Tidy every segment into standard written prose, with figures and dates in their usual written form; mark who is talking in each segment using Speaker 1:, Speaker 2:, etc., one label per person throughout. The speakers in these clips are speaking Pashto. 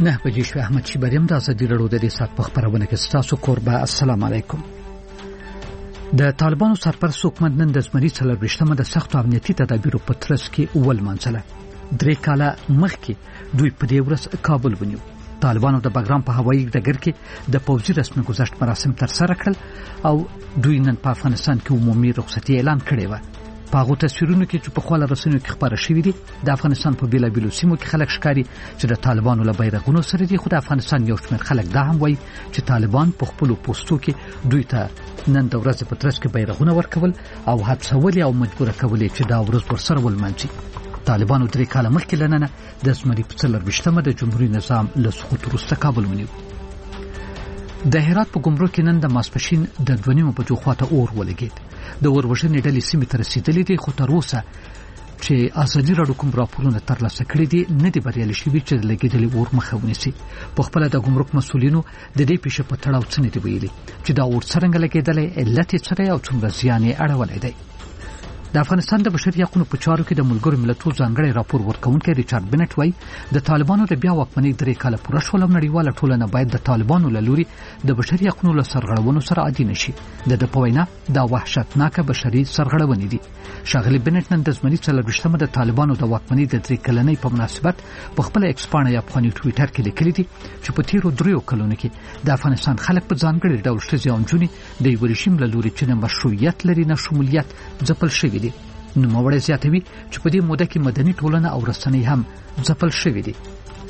Speaker 1: نه بجې شو. احمد شیبریم د ازادي راډیو د دې سات په خبرونه کې تاسو کوربه. السلام علیکم. د طالبانو سرپرست حکومت نن د زمري 24مه د سختو امنیتي تدابیرو په ترڅ کې اول منځله 3 کاله مخکې دوی په دې ورځ کابل ونیو. طالبانو د بګرام په هوایي ډګر کې د پوځي رسمي گذشت مراسم ترسره کړل او دوی نن په افغانستان کې عمومي رخصتي اعلان کړې و. په هغه تصویرونو کې چې په خپل رسنیو کې خبره شوې دي د افغانستان په بیلابیلو سیمو کې خلک ښکاري چې د طالبانو له بیرغونو سره دي. خو د افغانستان یو شمېر خلک دا هم وایي چې طالبان په خپل پوسټو کې دوی ته نن د ورځې په ترڅ کې بیرغونه ورکول او هڅول او مجبور کول چې دا ورځ ورسره ولمنځي. طالبانو 3 کاله مخکې لننه د زمري په 24مه د جمهوریت نظام له سقوط وروسته کابل ونیو. د هرات په ګمرک کې نن د ماسپښین د 2:30 بجو خواته اور ولګید. د اوروژنې ډلې سیمې ته رسیدلې دي، خو تر اوسه چې ازادي راډیو کوم راپورونه ترلاسه کړي دي نه دي بریالي شوي چې د لګېدلې اور مخه ونیسي. په خپله د ګمرک مسؤلینو د دې پیښې په تړاو څه نه دي ویلي چې دا اور څرنګه لګېدلی، علت یې څه دی او څومره زیان یې اړولی دی. د افغانستان د بشري حقوقو په چارو کې د ملګرو ملتونو ځانګړی راپور ورکوونکی ریچارډ بنټ وایي د طالبانو د بیا واکمنۍ 3 کاله پوره شول او نړیواله ټولنه باید د طالبانو له لوري د بشري حقوقو له سرغړونو سره عادي نشي. د په وینا دا وحشتناکه بشري سرغړونې دي. ښاغلي بنټ نن د زمري 24مه د طالبانو د واکمنۍ د 3 کلنۍ په مناسبت په خپل ایکس پاڼه یا افغاني ټویټر کې لیکلي دي چې په تیرو 3 کلونو کې د افغانستان خلک په ځانګړي ډول ښځې او نجونې د یو رژیم له لوري چې نه مشروعیت لري نه شمولیت ځپل شوي دي. نوموړی زیاتوي چې په دې موده کې مدني ټولنه او رسنۍ هم ځپل شوې دي.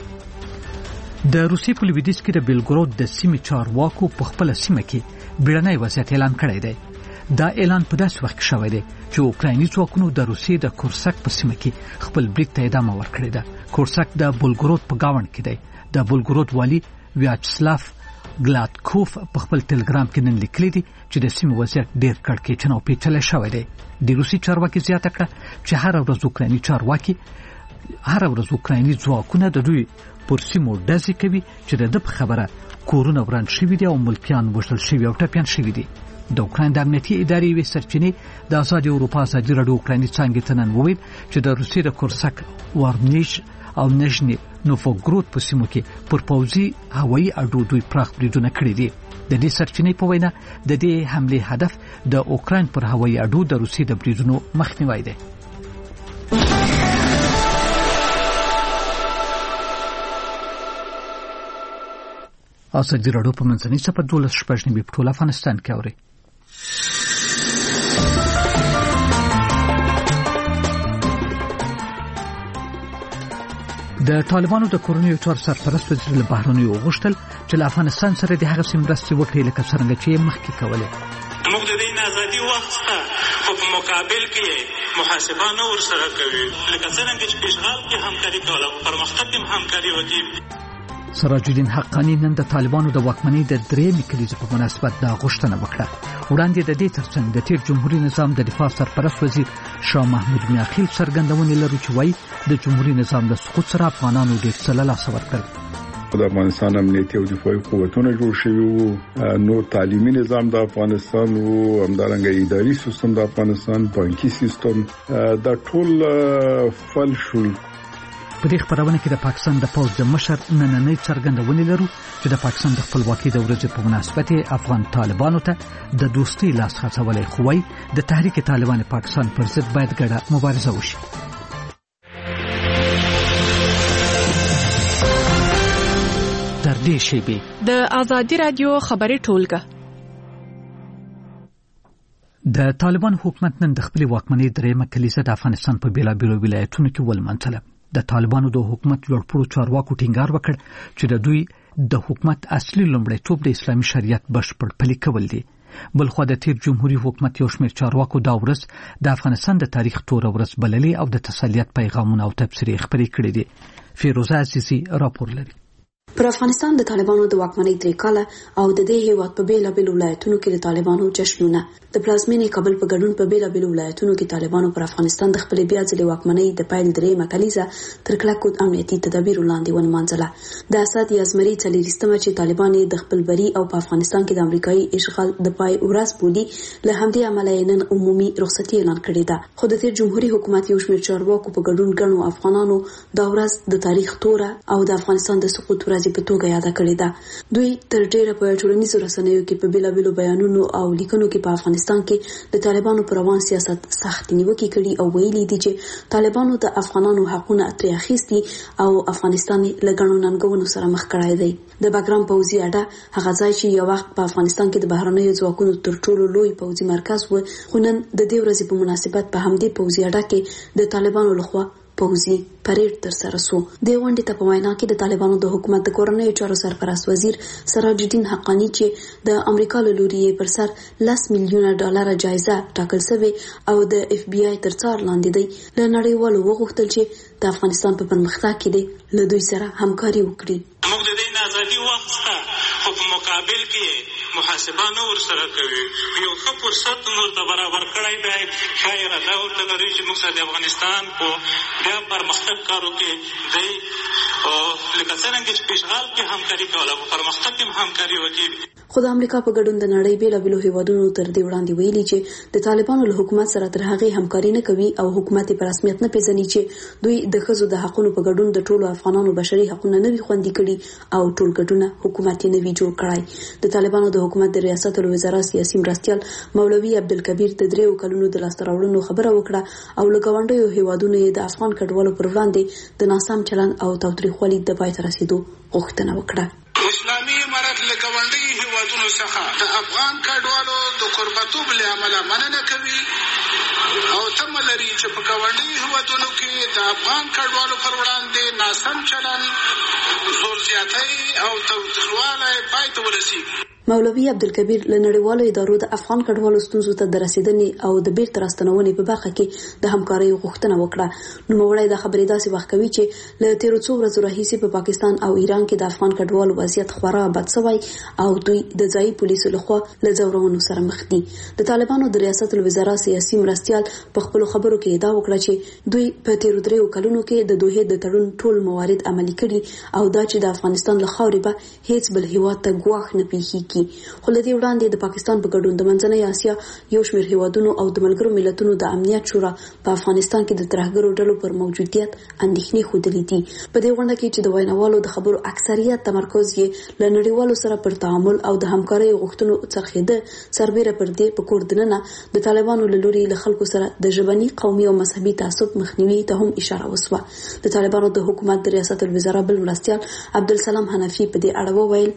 Speaker 1: د روسیې په لویدیځ کې د بیلګرود د سیمې چارواکو په خپل سیمه کې بیړنی وضعیت اعلان کړی دی. دا اعلان په داسې وخت کې شوی دی چې اوکرایني ځواکونو د روسیې د کورسک په سیمه کې خپل برید ته ادامه ورکړې ده. کورسک د بولګرود په گاوند کې دی. د بولګرود والي ویاچسلاف ګلاتکوف په خپل ټلګرام کې نن لیکلي دي چې د سیمې وضعیت ډېر کړکېچن او پیچلی شوی دی. د روسي چارواکي زیاته کړه چې هر ورځ اوکرایني ځواکونه د دوی پر سیمو ډزې کوي چې د په خبره کورونه وران شوي دي او ملکیان وژل شوي او ټپیان شوي دي. د اوکراین د امنیتي ادارې یوې سرچینې د ازادي اروپا ازادي راډیو اوکرایني څانګې ته نن وویل چې د روسیې د کورسک وارنیش او نژني نوفوګرود په سیمو کې پر پوځي هوایي اډو دوی پراخ بریدونه کړي دي. د دې سرچینې په وینا د دې حمله هدف د اوکراین پر هوایي اډو د روسیې د بریدونو مخنیوی دی. ازادي راډیو په منځنۍ صفحه 12 په ټول افغانستان کې اوري. د طالبانو د کورنیو چارو سرپرست وزیر له بهرنیو غوښتل چې له افغانستان سره د هغه مرستې وکړي لکه څنګه چې مخکې کولې.
Speaker 2: موږ د دې آزادي وخت په مقابل کې محاسبه نه ورسره کوي لکه څنګه چې اشغال کې همکاري کوله پرمختګ کې همکاري وکړي.
Speaker 1: سراج الدین حقانی نن د طالبانو د واکمنۍ د 3 کلیزې په مناسبت دا غوښتنه وکړه. وړاندې د دې ترڅنګ د تیر جمهوریت نظام د دفاع سرپرست وزیر شاه محمود میاخیل څرګندونه لري چې وایي د جمهوریت نظام د سقوط سره افغانانو ډېر څه له لاسه ورکړل.
Speaker 3: د افغانستان امنیتي او دفاعي قوتونه جوړ شوي وو، نو تعلیمي نظام د افغانستان وو، همدارنګه اداري سیستم د افغانستان، بانکي سیستم دا ټول فل شول.
Speaker 1: په دې خبرونه کې د پاکستان د پوځ د مشر نننۍ څرګندونه لرو چې د پاکستان د خپلواکۍ د ورځې په مناسبت افغان طالبانو ته د دوستۍ لاس خلاصولې خوای د تحریک طالبان پاکستان پر ضد باید ګډه مبارزه وشي. تر دې شیبې
Speaker 4: د ازادي راډیو خبري ټولګه
Speaker 1: د طالبان حکومت نن د خپل واکمنۍ 3 کلیزه د افغانستان په بیلابیلو ولایتونو کې ولمنځله. د طالبانو د حکومت لوړپوړو چارواکو ټینګار وکړ چې د دوی د حکومت اصلي لومړیتوب د اسلامي شریعت بشپړ پلي کول دي. بلخو د تیر جمهوریت حکومت یو شمېر چارواکو دا ورځ د افغانستان د تاریخ توره ورځ بللې او د تسلیت پیغامونه او تبصرې خپرې کړې دي. فیروزه عزیزی راپور لري.
Speaker 5: پر افغانستان د طالبانو د واکمنۍ 3 کاله او د دې هیواد په بیلابیلو ولایتونو کې د طالبانو جشنونه د پلازمینې کابل په ګډون په بیلابیلو ولایتونو کې طالبانو پر افغانستان د خپل بیا ځلې واکمنۍ د پایل 3 کلیزه تر کلکو امنیتي تدابیرو لاندې ونمانځله. د اسد یازمري 40مه چې طالبان د خپل بری او په افغانستان کې د امریکایي اشغال د پای ورځ بودی له همدې عمله نن عمومي رخصتي اعلان کړې ده. خو د تیر جمهوریت حکومت یو شمېر چارواکو په ګډون ګڼو افغانانو دا ورځ د تاریخ توره او د افغانستان د سقوط ورځ ورځې په توګه یاد کړې ده. دوی تر ډیره په ټولنیزو رسنیو کې په بیلابیلو بیانونو او لیکنو کې په افغانستان کې د طالبانو پر روان سیاست سخت نیوکې کړي او ویلي دي چې طالبانو د افغانانو حقونه ترې اخیستي او افغانستان له ګڼو ننګونو سره مخ کړی دی. د باګرام پوځي اډه هغه ځای چې یو وخت په افغانستان کې د بهرنیو ځواکونو تر ټولو لوی پوځي مرکز و، خو نن د دې ورځې په مناسبت په همدې پوځي اډه کې د طالبانو لخوا پوځي پریډ تر سره شو. د غونډې ته په وینا کې د طالبانو د حکومت د کورنیو چارو سرپرست وزیر سراج الدین حقانی چې د امریکا له لوري پر سر $10 میلیونه جایزه ټاکل شوې او د اف بی آی تر څار لاندې دی، له نړیوالو وغوښتل چې د افغانستان په پرمختګ کې دی له دوی سره همکاري وکړي.
Speaker 2: موږ د دې ازادي وخت په مقابل کې محاسبه نه ورسره کوي. یو ښه فرصت موږ ته برابر کړی دی. شاید دا ورته لري چې موږ د افغانستان په بیا پرمختګ کارو کې دی او لکه څنګه چې پیشغال کې همکاري کوله په پرمختګ کې همکاري وکړي.
Speaker 5: خو د امریکا په ګډون د نړۍ بیلابیلو هیوادونو تر دې وړاندې ویلي چې د طالبانو له حکومت سره تر هغه همکاري نه کوي او حکومت په رسمیت نه پیژني چې دوی د ښځو د حقوقو په ګډون د ټولو افغانانو بشري حقوقونه نه وي خوندي کړي او ټول ګډونه حکومت نه وی جوړ کړای. د طالبانو د حکومت د ریاست الوزرا سیاسي مرستيال مولوي عبدالکبیر د 3 کلونو د لاستراوړنو خبره وکړه او له ګاونډیو هیوادونو د افغان کډوالو پر وړاندې د ناسم چلند او تاوتریخوالي د پای ته رسیدو غوښتنه وکړه.
Speaker 6: اسلامي امارت له ګاونډي هیوادونو څخه د افغان کډوالو د قربتوب له امله مننه کوي او تمه لري چې په ګاونډي هیوادونو کې د افغان کډوالو پر وړاندې ناسم چلند، زور زیاتی او تاوتریخوالی پای ته ورسیږي.
Speaker 5: مولوي عبدالکبیر له نړیوالو ادارو د افغان کډوالو ستونزو ته د رسیدنې او د بیرته راستنونې په برخه کې د همکارۍ غوښتنه وکړه. نوموړی دا خبرې داسې وخت کوي چې له تیرو څو ورځو راهیسې په پاکستان او ایران کې د افغان کډوالو وضعیت خورا بد شوی او دوی د ځایي پولیسو لخوا له ځورونو سره مخ دي. د طالبانو د ریاست الوزرا سیاسي مرستيال په خپل خبرو کې ادعا وکړه چې دوی په تیرو 3 کلونو کې د دوه د تړون ټول موارد عملي کړي او دا چې د افغانستان له خاورې به هیڅ بل هیواد ته ګواښ نه پیښیږي. خو لدی وړاندې د پاکستان په ګډون د منځنۍ اسیا یو شمېر هیوادونو او د ملګرو ملتونو د امنیت شورا په افغانستان کې د ترهګرو ډلو پر موجودیت اندېښنې ښودلې دي. په دې غونډه کې چې د ویناوالو د خبرو اکثریت تمرکز یې له نړیوالو سره پر تعامل او د همکارۍ غوښتنو څرخېده، سربېره پر دې په کور دننه د طالبانو له لوري له خلکو سره د ژبني، قومي او مذهبي تعصب مخنیوي ته هم اشاره وسوه. د طالبانو د حکومت د ریاست الوزرا بل مرستيال عبدالسلام حنفي په دې اړه وویل: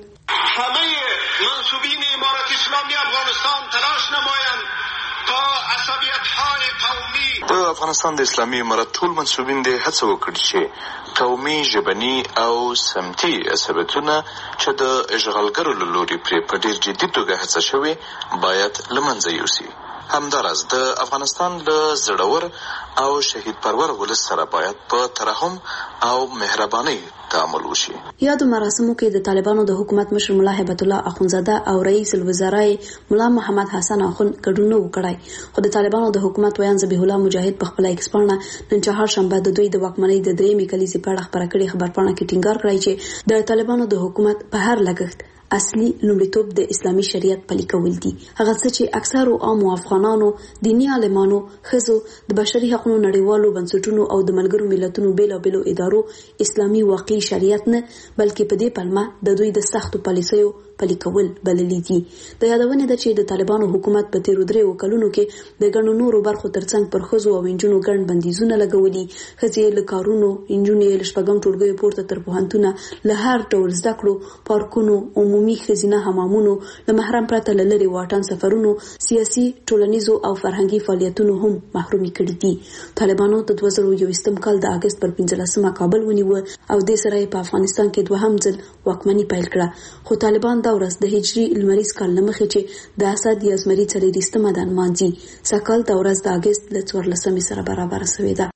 Speaker 6: منصوبین امارت اسلامی افغانستان تلاش نمایند تا عصبیت‌های قومی
Speaker 7: د افغانستان د اسلامي امارت ټول منصوبین د هڅه وکړي چې قومي، ژبني او سمتي عصبیتونه چې د اشغالګرو له لوري پرې په ډېر جدي توګه هڅه شوې باید له منځه یوسي. همداراز د افغانستان له زړور او شهید پرور ولس سره باید په ترحم او مهرباني تعامل وشي.
Speaker 5: یادو مراسمو کې د طالبانو د حکومت مشر ملا هیبت الله اخونزاده او رئیس الوزرا ملا محمد حسن اخون ګډون وکړای. خو د طالبانو د حکومت ویان ذبیح الله مجاهد په خپل ایکسپانه نن چهارشنبه د دوی د واکمنۍ د 3 کلیزې په اړه خبره کړې خبرپاڼه کې ټینګار کړی چې د طالبانو د حکومت په هر لګښت اصلي لومړیتوب د اسلامي شریعت پلي کول دي. هغه څه چې اکثرو عام افغانانو، دیني عالمانو، ښځو، د بشري حقوقو نړیوالو بنسټونو او د ملګرو ملتونو بیلابیلو ادارو اسلامي واقعي شریعت نه بلکې په دې پلمه د دوی د سختو پالیسیو پلي کول بللي دي. د یادونه ده چې د طالبانو حکومت په تیرو 3 کلونو کې د ګڼو نورو برخو ترڅنګ پر ښځو او انجونو ګڼ بندیزونه لګولي. ښځې له کارونو، انجونې له شپږم ټولګیو پورته تر پوهنتونه، له هر ډول زده کړو، پارکونو، عمومي ښځینه حمامونو، له محرم پرته له لرې واټن سفرونو، سیاسي، ټولنیزو او فرهنګي فعالیتونو هم محرومي کړي دي. طالبانو د 2021 کال د اگست پر 15 کابل ونیو او د سره په افغانستان کې دوهم ځل واکمني پیل کړه. خو طالبان دا ورځ د هجري لمریز کال لمخې چې د اسد یا زمري 4 د مانځي سکل د ورځ د اگست ل 14 سره برابر شوې ده.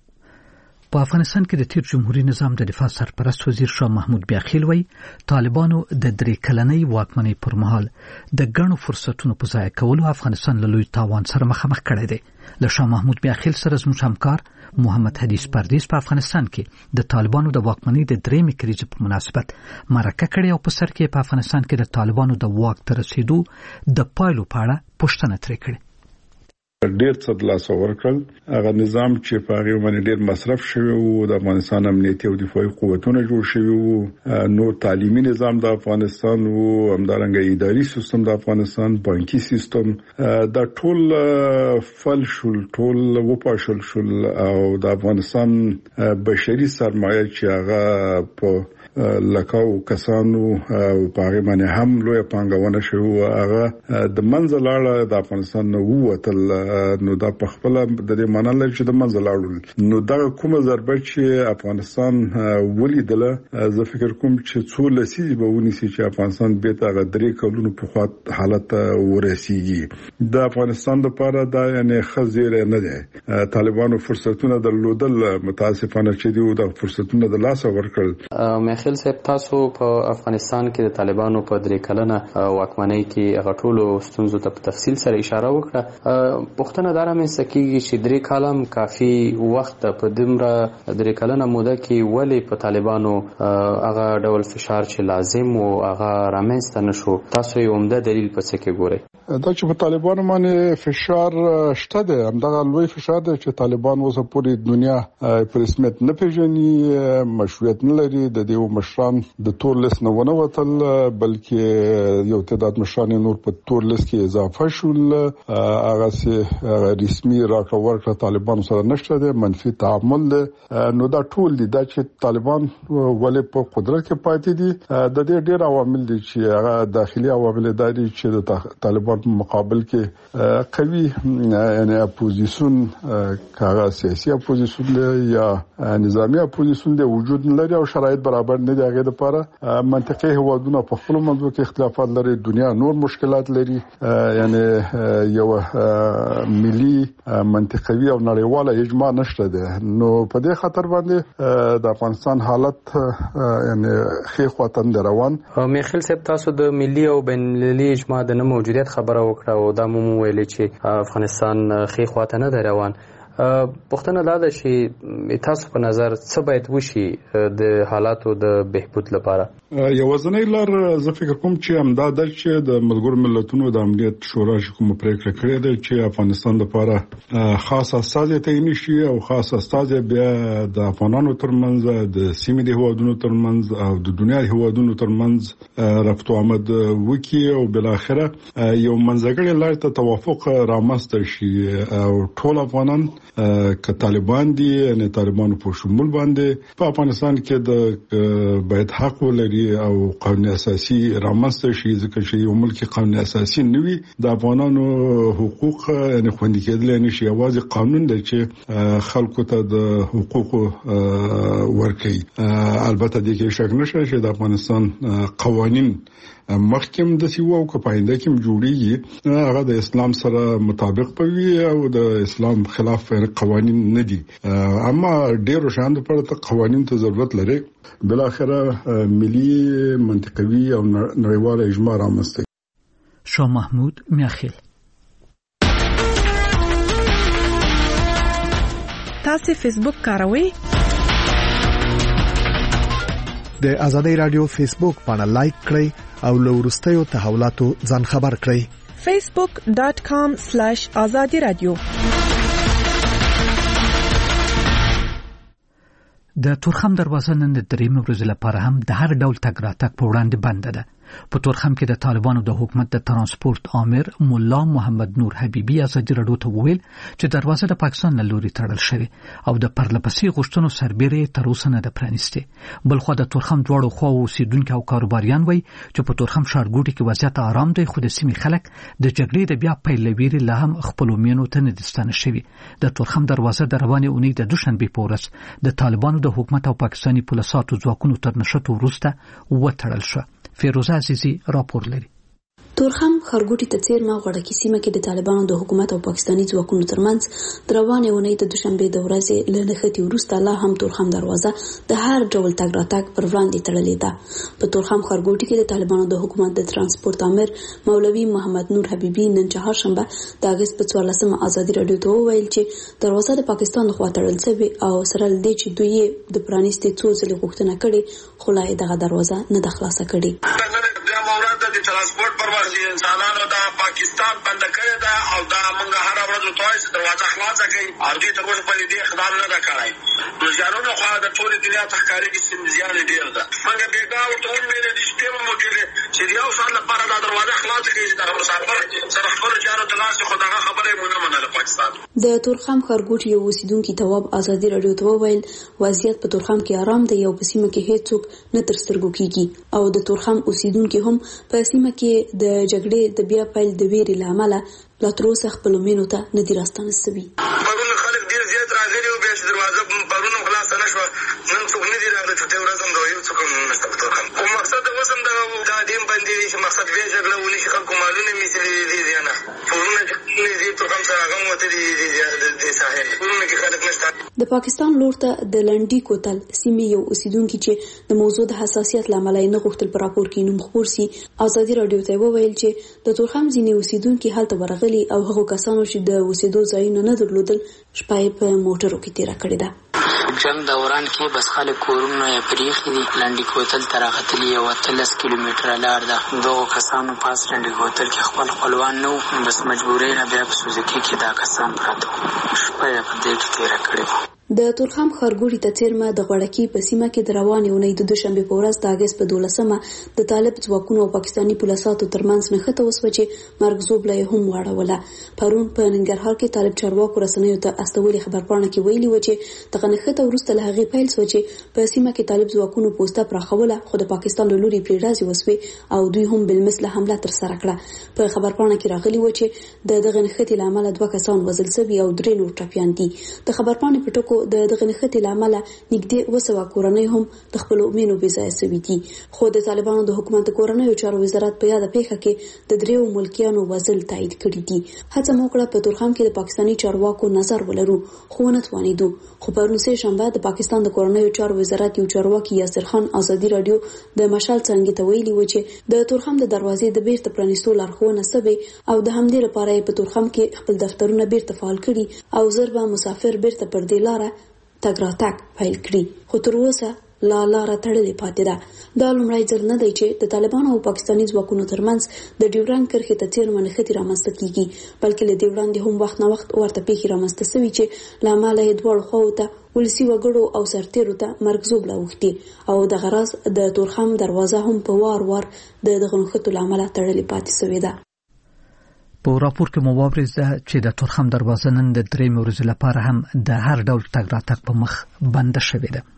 Speaker 1: په افغانستان کې د تیر جمهوریت نظام د دفاع سرپرست وزیر شاه محمود بیاخیل وایي طالبانو د 3 کلنۍ واکمنۍ پر مهال د ګڼو فرصتونو په ضایع کولو افغانستان له لوی تاوان سره مخامخ کړی دی. له شاه محمود بیاخیل سره زموږ همکار محمد حدیث پردیس په افغانستان کې د طالبانو د واکمنۍ د 3 کلیزې په مناسبت مرکه کړې او په سر کې په افغانستان کې د طالبانو د واک ته رسیدو د پایلو په اړه پوښتنه ترې کړې.
Speaker 3: ډېر څه د لاس ورکړل. هغه نظام چې په هغه باندې ډېر مصرف شوی او د افغانستان امنیتي او دفاعي قوتونه جوړ شوی وو، نو تعلیمي نظام د افغانستان وو، همدارنګه اداري سیستم د افغانستان، بانکي سیستم، دا ټول فل شول، ټول وپاشل شول او د افغانستان بشري سرمایه چې هغه په لکاو کسانو په هغه باندې هم لوی پانګونه شو، هغه د منځ لاړه د افغانستان نو وتل. نو دا په خپل د دې معنی لري چې د منځ لاړل. نو دا کومه ضربه چې افغانستان ولیدله، زه فکر کوم چې څو لسیزې به ونیسي چې افغانستان به تاغه درې کلونو په خاط حالت ورسیږي. د افغانستان لپاره دا یعنی خزیره نه ده. طالبانو فرصتونه درلودل، متاسفانه چې دوی د فرصتونو د لاس ورکړل.
Speaker 8: خل صاحب، تاسو په افغانستان کې د طالبانو په 3 کلنه واکمنۍ کې هغه ټولو ستونزو ته په تفصیل سره اشاره وکړه. پوښتنه دا رامنځته کیږي چې 3 کلم کافي وخت په دمره 3 کلنه موده کې ولې په طالبانو هغه ډول فشار چې لازم او هغه رامنځته نشو؟ تاسو یې عمده دلیل په څه کې ګورئ؟
Speaker 3: دا چې په طالبانو باندې فشار شته ده، همدغه لوی فشار ده چې طالبان اوس پوری دنیا په رسمیت نه پیژني، مشروعیت نه لري. د دې مشران د تور لیست نه ونه وتل، بلکې یو تعداد مشران نور په تور لیست کې اضافه شول. هغه سي رسمي راکړه ورکړه طالبان سره نشته ده، منفي تعامل ده. نو دا ټول دي دا چې طالبان ولې په قدرت کې پاتې دي. د دې ډېر عوامل دي چې هغه داخلي عوامل دي چې د طالبان په مقابل کې قوي یعنی اپوزیشن، کاغه سیاسي اپوزیشن یا نظامی اپوزیشن د وجود نه لري او شرایط برابر نه دي. هغه لپاره منطقي هوادونه په خپل منځو کې اختلافات لري، دنیا نور مشکلات لري. یعنی یو ملي منطقوي او نړیواله اجماع نشته ده. نو په دې خاطر باندې د افغانستان حالت یعنی خې خواتن روان.
Speaker 8: میخیل صاحب، تاسو د ملي او بین المللي اجماع د نه موجودیت خبره وکړه او دا مو ویلي چې افغانستان خې خواته نه روان. پوښتنه دا ده چې تاسو په نظر څه باید وشي د حالاتو د بهبود لپاره؟
Speaker 3: یو ځنې لار زه فکر کوم چې امداد چې د ملګرو ملتونو د امنیت شورا کوم پریکړه کړې ده چې افغانستان لپاره خاص استاد تعین شي او خاص استاد بیا د افغانانو ترمنځ، د سیمې د هوادونو ترمنځ او د دنیا د هوادونو ترمنځ رفت او آمد وکي او بل اخره یو منځګړی لار ته توافق رامنځته شي او ټول افغانان که طالبان دي نه طالبانو په شمول باندې په افغانستان کې د باید حق ولري او قانون اساسي رامنځته شي. ځکه چې یو ملک قانون اساسي نوي د افغانانو حقوق نه خوندي کېدل نشي. یوازې قانون دی چې خلکو ته د حقوق ورکړي. البته د کې شک نشته چې د افغانستان قوانين محکم د سیو او کپاینده کې جوړیږي هغه د اسلام سره مطابق پوي او د اسلام خلاف قوانين نه دي. اما ډیرو شاند پر ته قوانين ته ضرورت لري. بل اخره ملي منطقوي او نړیواله اجماع رامنځته.
Speaker 1: شاه محمود میاخیل.
Speaker 4: تاسو فیسبوک کاروئ؟
Speaker 9: د آزادۍ رادیو فیسبوک باندې لایک کړئ او له وروستیو تحولاتو ځان خبر کړئ.
Speaker 4: facebook.com/azadi radio.
Speaker 1: د تورخم دروازه نن د درېمې ورځې لپاره هم د هر ډول تګ راتګ په وړاندې بنده ده. په تورخم کې د طالبانو د حکومت د ترانسپورت آمر مولا محمد نور حبیبي ازادي رادیو ته وویل چې دروازه د پاکستان له لوري تړل شوې او د پرلپسې غوښتنو سربېره تر اوسه نه ده پرانیستې. بلخو د تورخم دواړو خواو اوسیدونکو او کاروباریان وایي چې په تورخم ښارګوټي کې وضعیت آرام دی، خو د سیمې خلک د جګړې د بیا پیل لویري له هم خپل مینو ته نه دستانه شوي. د تورخم دروازه د روانې اونۍ د دوشنبه په ورځ د طالبانو د حکومت او پاکستاني پولیسو ځواکونو تر نشټو وروسته وتړل شو. فیروزه عزیزی راپور لري.
Speaker 5: تورخم خرګوټي ته څیرمه غړکی سیمه کې د طالبانو د حکومت او پاکستاني ځواکونو ترمنځ د روانې اونۍ د دوشنبه د ورځې له نښتې وروسته لا هم تورخم دروازه د هر ډول تګ راتګ پر وړاندې تړلې ده. په تورخم خرګوټي کې د طالبانو د حکومت د ترانسپورت آمر مولوي محمد نور حبیبي نن چهارشنبه د اگست په 14مه ازادي رادیو ته وویل چې دروازه د پاکستان لخوا تړل شوې او سره لدې چې دوی د پرانیستي څو ځله غوښتنه کړې خو لا دغه دروازه نه د خلاصه کړې.
Speaker 6: ترانسپورت پر واسطه انسانانو دا پاکستان بند کړی دا او دا موږ هر ورځ
Speaker 10: بعض متوازي دروازه خلاصه کوي او دې ته اوس په دې اقدام نه دا کړای نو ځانونو خو د ټول دنیا تخکاری کې سمزيان ډیر ده مګر دغه ټول مې د سیستم موجوده چې یو سال لپاره دا دروازه خلاصه کوي چې د مسافر سره خبر چارو تلاش خدای خبره مونږ نه منله پاکستان
Speaker 5: د تورخم ښارګوټي یو اوسیدونکو تواب ازادي رادیو ته وویل وضعیت په تورخم کې آرام دی او په سیمه کې هیڅوک نه تر سترګو کیږي او د تورخم اوسیدونکو هم په سیمه کې د جګړې د بیا پیل د ویرې لامل لا تر اوسه خپل مینو ته نه دي راستانه سوي
Speaker 10: پرون خلک ډیر زیات راغلي او بیا چې دروازه پرون خلاص نه شو نن څوک نه دي راغلي چې ورځم دا یو څوک نشته په تورخم او مقصد د وسم د دیم باندې چې مقصد به جګړه ونی شي خلکو مالونه میسلي دي نه پرون چې دې تورخم سره هغه وته دي ساحل پرون کې خلک نشته
Speaker 5: د پاکستان لور ته د لنډي کوتل سیمې یو اوسیدونکو چې د موضوع د حساسیت لامل نه غوښتل پر راپور کې نوم خبر سي ازادي رادیو ته وویل چې د تورخم ځینې اوسیدونکو حالت ورغلي او هغه کسانو چې د اوسېدو ځایونه نه درلودل شپه په موټرو کې تیر کړی ده
Speaker 11: جنگ دوران کې بس خلک کورونه یې پریخي دي لنډي کوتل تر غتلی یو 30 کیلومتره لار ده دوه کسانو پاس لنډي کوتل کې خپلوان نو بس مجبورې نه بیا په سوزکی کې دا کسان پراته شپه په دې کې تیر کړی
Speaker 5: د تورخم ښارګوټي ته څیرمه د غړکی په سیمه کې د روانې اونۍ د دوشنبه په ورځ د اگست په 12مه د طالب ځواکونو او پاکستاني پولیسو ترمنځ نښته وسوه چې مرګزوبله هم واړوله پرون په ننګرهار کې طالب چارواکو رسنیو ته استولي خبرپاڼه کې ویلي و چې د نښته وروسته له هغې پیل شو چې په سیمه کې طالب ځواکونو پوسټه پراخوله خو د پاکستان له لوري پرې راځي وسوي او دوی هم بالمثله حمله تر سره کړه په خبرپاڼه کې راغلي و چې دغه نښتې لامل دوه کسان وژل شوي او درې نور ټپيان دي د خبرپاڼې په ټکو دغه نښتې لامل نږدې 200 کورنۍ هم د خپل مینو بې ځای شوي دي خو د طالبانو د حکومت کورنۍ چارو وزارت په یاد پیښه کې د دریو ملکیانو وژل تایید کړی دي هڅه موکړه په تورخم کې د پاکستاني چارواکو نظر ولرو خو نه توانیدو خو پرون سه شنبه د پاکستان د کورنۍ چارو وزارت یو چارواکي یاسر خان ازادي رادیو د مشال څنګه ته ویلي و چې د تورخم د دروازې د بیرته پرانیستو لارښوونه سوي او د همدې لپاره په تورخم کې خپل دفترونه بیرته فعال کړي او زربا مسافر بیرته پر دې لاره تګ راتګ پیل کړي خو تر اوسه لاره تړلې پاتې ده دا لومړی ځل نه دی چې د طالبانو او پاکستاني ځواکونو ترمنځ د ډیورند کرښې ته څیرمه نښتې رامنځته کیږي بلکې له دې وړاندې هم وخت نه وخت ورته پیښې رامنځته شوي چې له امله یې دواړو خواو ته ولسي وګړو او سرتیرو ته مرګزوبله اوښتي او دغه راز د تورخم دروازه هم په وار وار د دغه نښتو له امله تړلې پاتې شوې ده
Speaker 1: په راپور کې مو واورېده چې د تورخم دروازه نن د 3 ورځې لپاره هم د هر ډول تګ راتګ په مخ بند شوې ده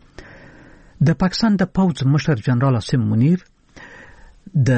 Speaker 1: د پاکستان د پوځ مشر جنرال عاصم منیر د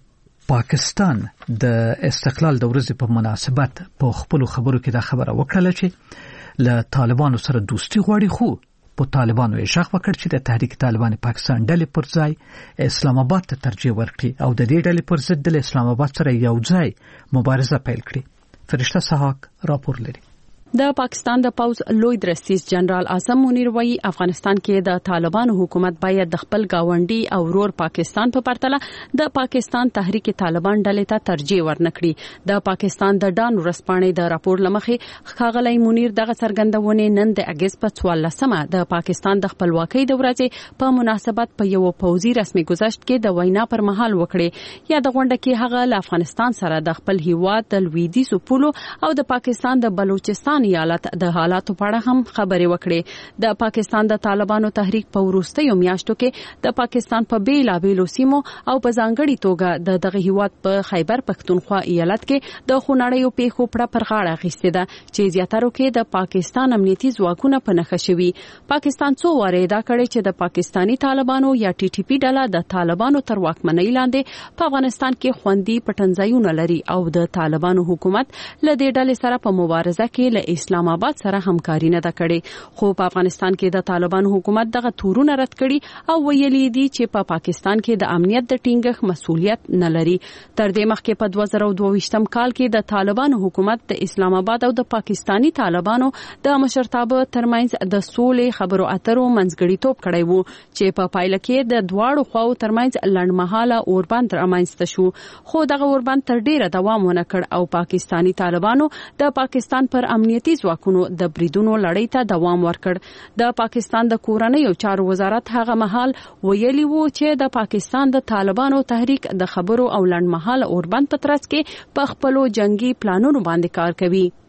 Speaker 1: پاکستان د استقلال د ورځې په مناسبت په خپل خبرو کې دا خبره وکړه چې له طالبانو سره دوستي غواړي خو په طالبانو یې شخ وکړ چې د تحریک طالبان پاکستان ډلې پر ځای اسلام آباد ته ترجیح ورکړي او د دې ډلې پر ضد د اسلام آباد سره یو ځای مبارزه پیل کړي فرشته سحاق راپور لري
Speaker 12: د پاکستان د پوز لوی درستیز جنرال عاصم منیر وایي افغانستان کې د طالبانو حکومت باید د خپل گاونډي او ورور پاکستان په پرتله د پاکستان تحریک طالبان ډلې ته ترجیح ورنکړي د پاکستان د ډان ورسپانې د راپور لمخې ښاغلی منیر دغه څرګندونه نن د اگست په 14مه د پاکستان د خپلواکۍ د ورځې په مناسبت په یو پوزي رسمي گزارش کې د وینا پر مهال وکړي یا د غونډه کې هغه له افغانستان سره د خپل هیواد د لویدیځ پولو او د پاکستان د بلوچستان ایالت د حالاتو په اړه هم خبرې وکړې د پاکستان د طالبانو تحریک په وروستیو میاشتو کې د پاکستان په بیلابیلو سیمو او په ځانګړي توګه دغه هیواد په خیبر پښتونخوا ایالت کې د خونړیو پیښو پر غاړه اخیستې ده چې زیاتره کې د پاکستان امنیتي ځواکونه په نښه شوي پاکستان څو واره ادعا کړې چې د پاکستاني طالبانو یا ټي ټي پی ډله د طالبانو تر واکمنۍ لاندې په افغانستان کې خوندي پټنځایونه لري او د طالبانو حکومت له دې ډلې سره په مبارزه کې له اسلام آباد سره همکاري نه ده کړې خو په افغانستان کې د طالبانو حکومت دغه تورونه رد کړي او ویلي دي چې په پاکستان کې د امنیت د ټینګښت مسؤلیت نه لري تر دې مخکې په 2022م کال کې د طالبانو حکومت د اسلام آباد او د پاکستاني طالبانو د مشرتابه ترمنځ د سولې خبرو اترو منځګړیتوب کړی وو چې په پایله کې د دواړو خواو ترمنځ لړمحاله اوربند رامنځته شو خو دغه اوربند تر ډیره دوام ونه کړ او پاکستاني طالبانو د پاکستان پر امنیتي ځواکونو د بریدونو لړۍ ته دوام ورکړ د پاکستان د کورنیو چارو وزارت هغه مهال ویلي وو چې د پاکستان د طالبانو تحریک د خبرو او لړمحاله اوربند په ترڅ کې په خپل جنگي پلانونو باندې کار کوي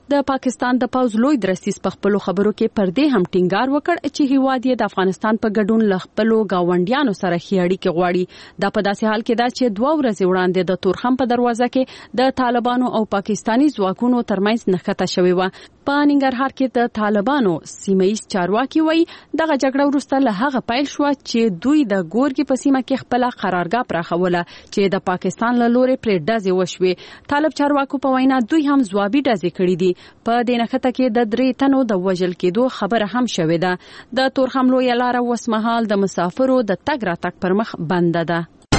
Speaker 12: د پاکستان د پوز لوی درستیز په خپل خبرو کې پر دې هم ټینګار وکړ چې هیواد یې د افغانستان په ګډون ل خپل گاونډیانو سره خېړی کې غواړي دا په داسې حال کې دا چې 2 ورځې وړاندې د تورخم په دروازه کې د طالبانو او پاکستانی ځواکونو ترمنځ نښته شوې و. په ننګرهار کې د طالبانو سیمه‌یز چارواکي وایي دغه جګړه وروسته له هغه پیل شو چې دوی د ګورګي په سیمه کې خپل قرارګاه پراخوله چې د پاکستان له لوري پرې ډزې وشوې. طالب چارواکو په وینا دوی هم ځوابي ډزې کړې دي. په دې نښته کې د 3 تنو د وژل کېدو خبره هم شوې ده. د تورخم لویه لاره وسمهال د مسافرو د تګ راتګ پر مخ بند ده.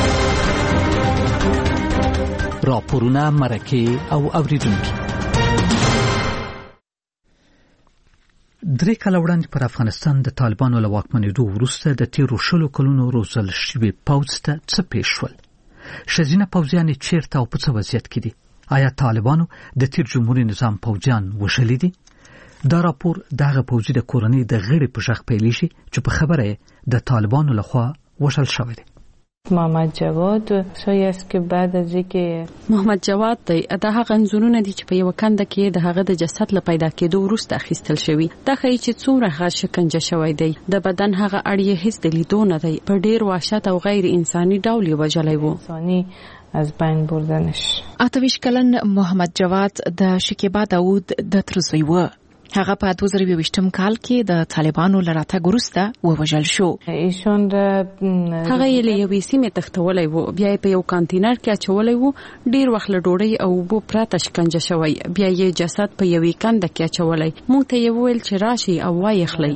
Speaker 1: راپورونه مرکه او اوریدونکو 3 کال وړاندې پر افغانستان د طالبانو له واکمنېدو وروسته د تیرو 20 کلونو روزل شوي پوځ ته څه پیښ شول؟ شزینه پوځیان چیرته او په څه وضعیت کې دي؟ آیا طالبانو د تیر جمهوریت نظام پوځیان وشلي دي؟ دا راپور دغه پوځي د کورنۍ د غړي په شخ پیلې شي چې په خبره د طالبانو لخوا وشل شوی دی.
Speaker 13: محمد جواد شای است که بعد از اینکه
Speaker 12: محمد جواد د هغه انځورونه دي چې په یو کنده کې د هغه د جسد له پیدا کېدو وروسته اخیستل شوی. دا ښیي چې څومره هغه شکنجه شوی دی. د بدن هغه اړیه هیڅ د لیدو نه دی. په ډیر وحشت او غیر انساني ډول یې وژلی و.
Speaker 13: از بین بردنش.
Speaker 14: 28 کلن محمد جواد د شکیبا داوود د ترزوی و. هغه په 2020 کال کې د طالبانو لراتګ وروسته ووژل شو.
Speaker 13: ایشون
Speaker 12: هغه یې له یوې سیمې تښتولی و، بیا یې په یو کانتینر کې اچولی و. ډیر وخت له ډوډۍ او اوبو پرته شکنجه شوی. بیا یې جسد په یوې کنده کې اچولی. موږ ته یې وویل چې راشي او وایې خلی.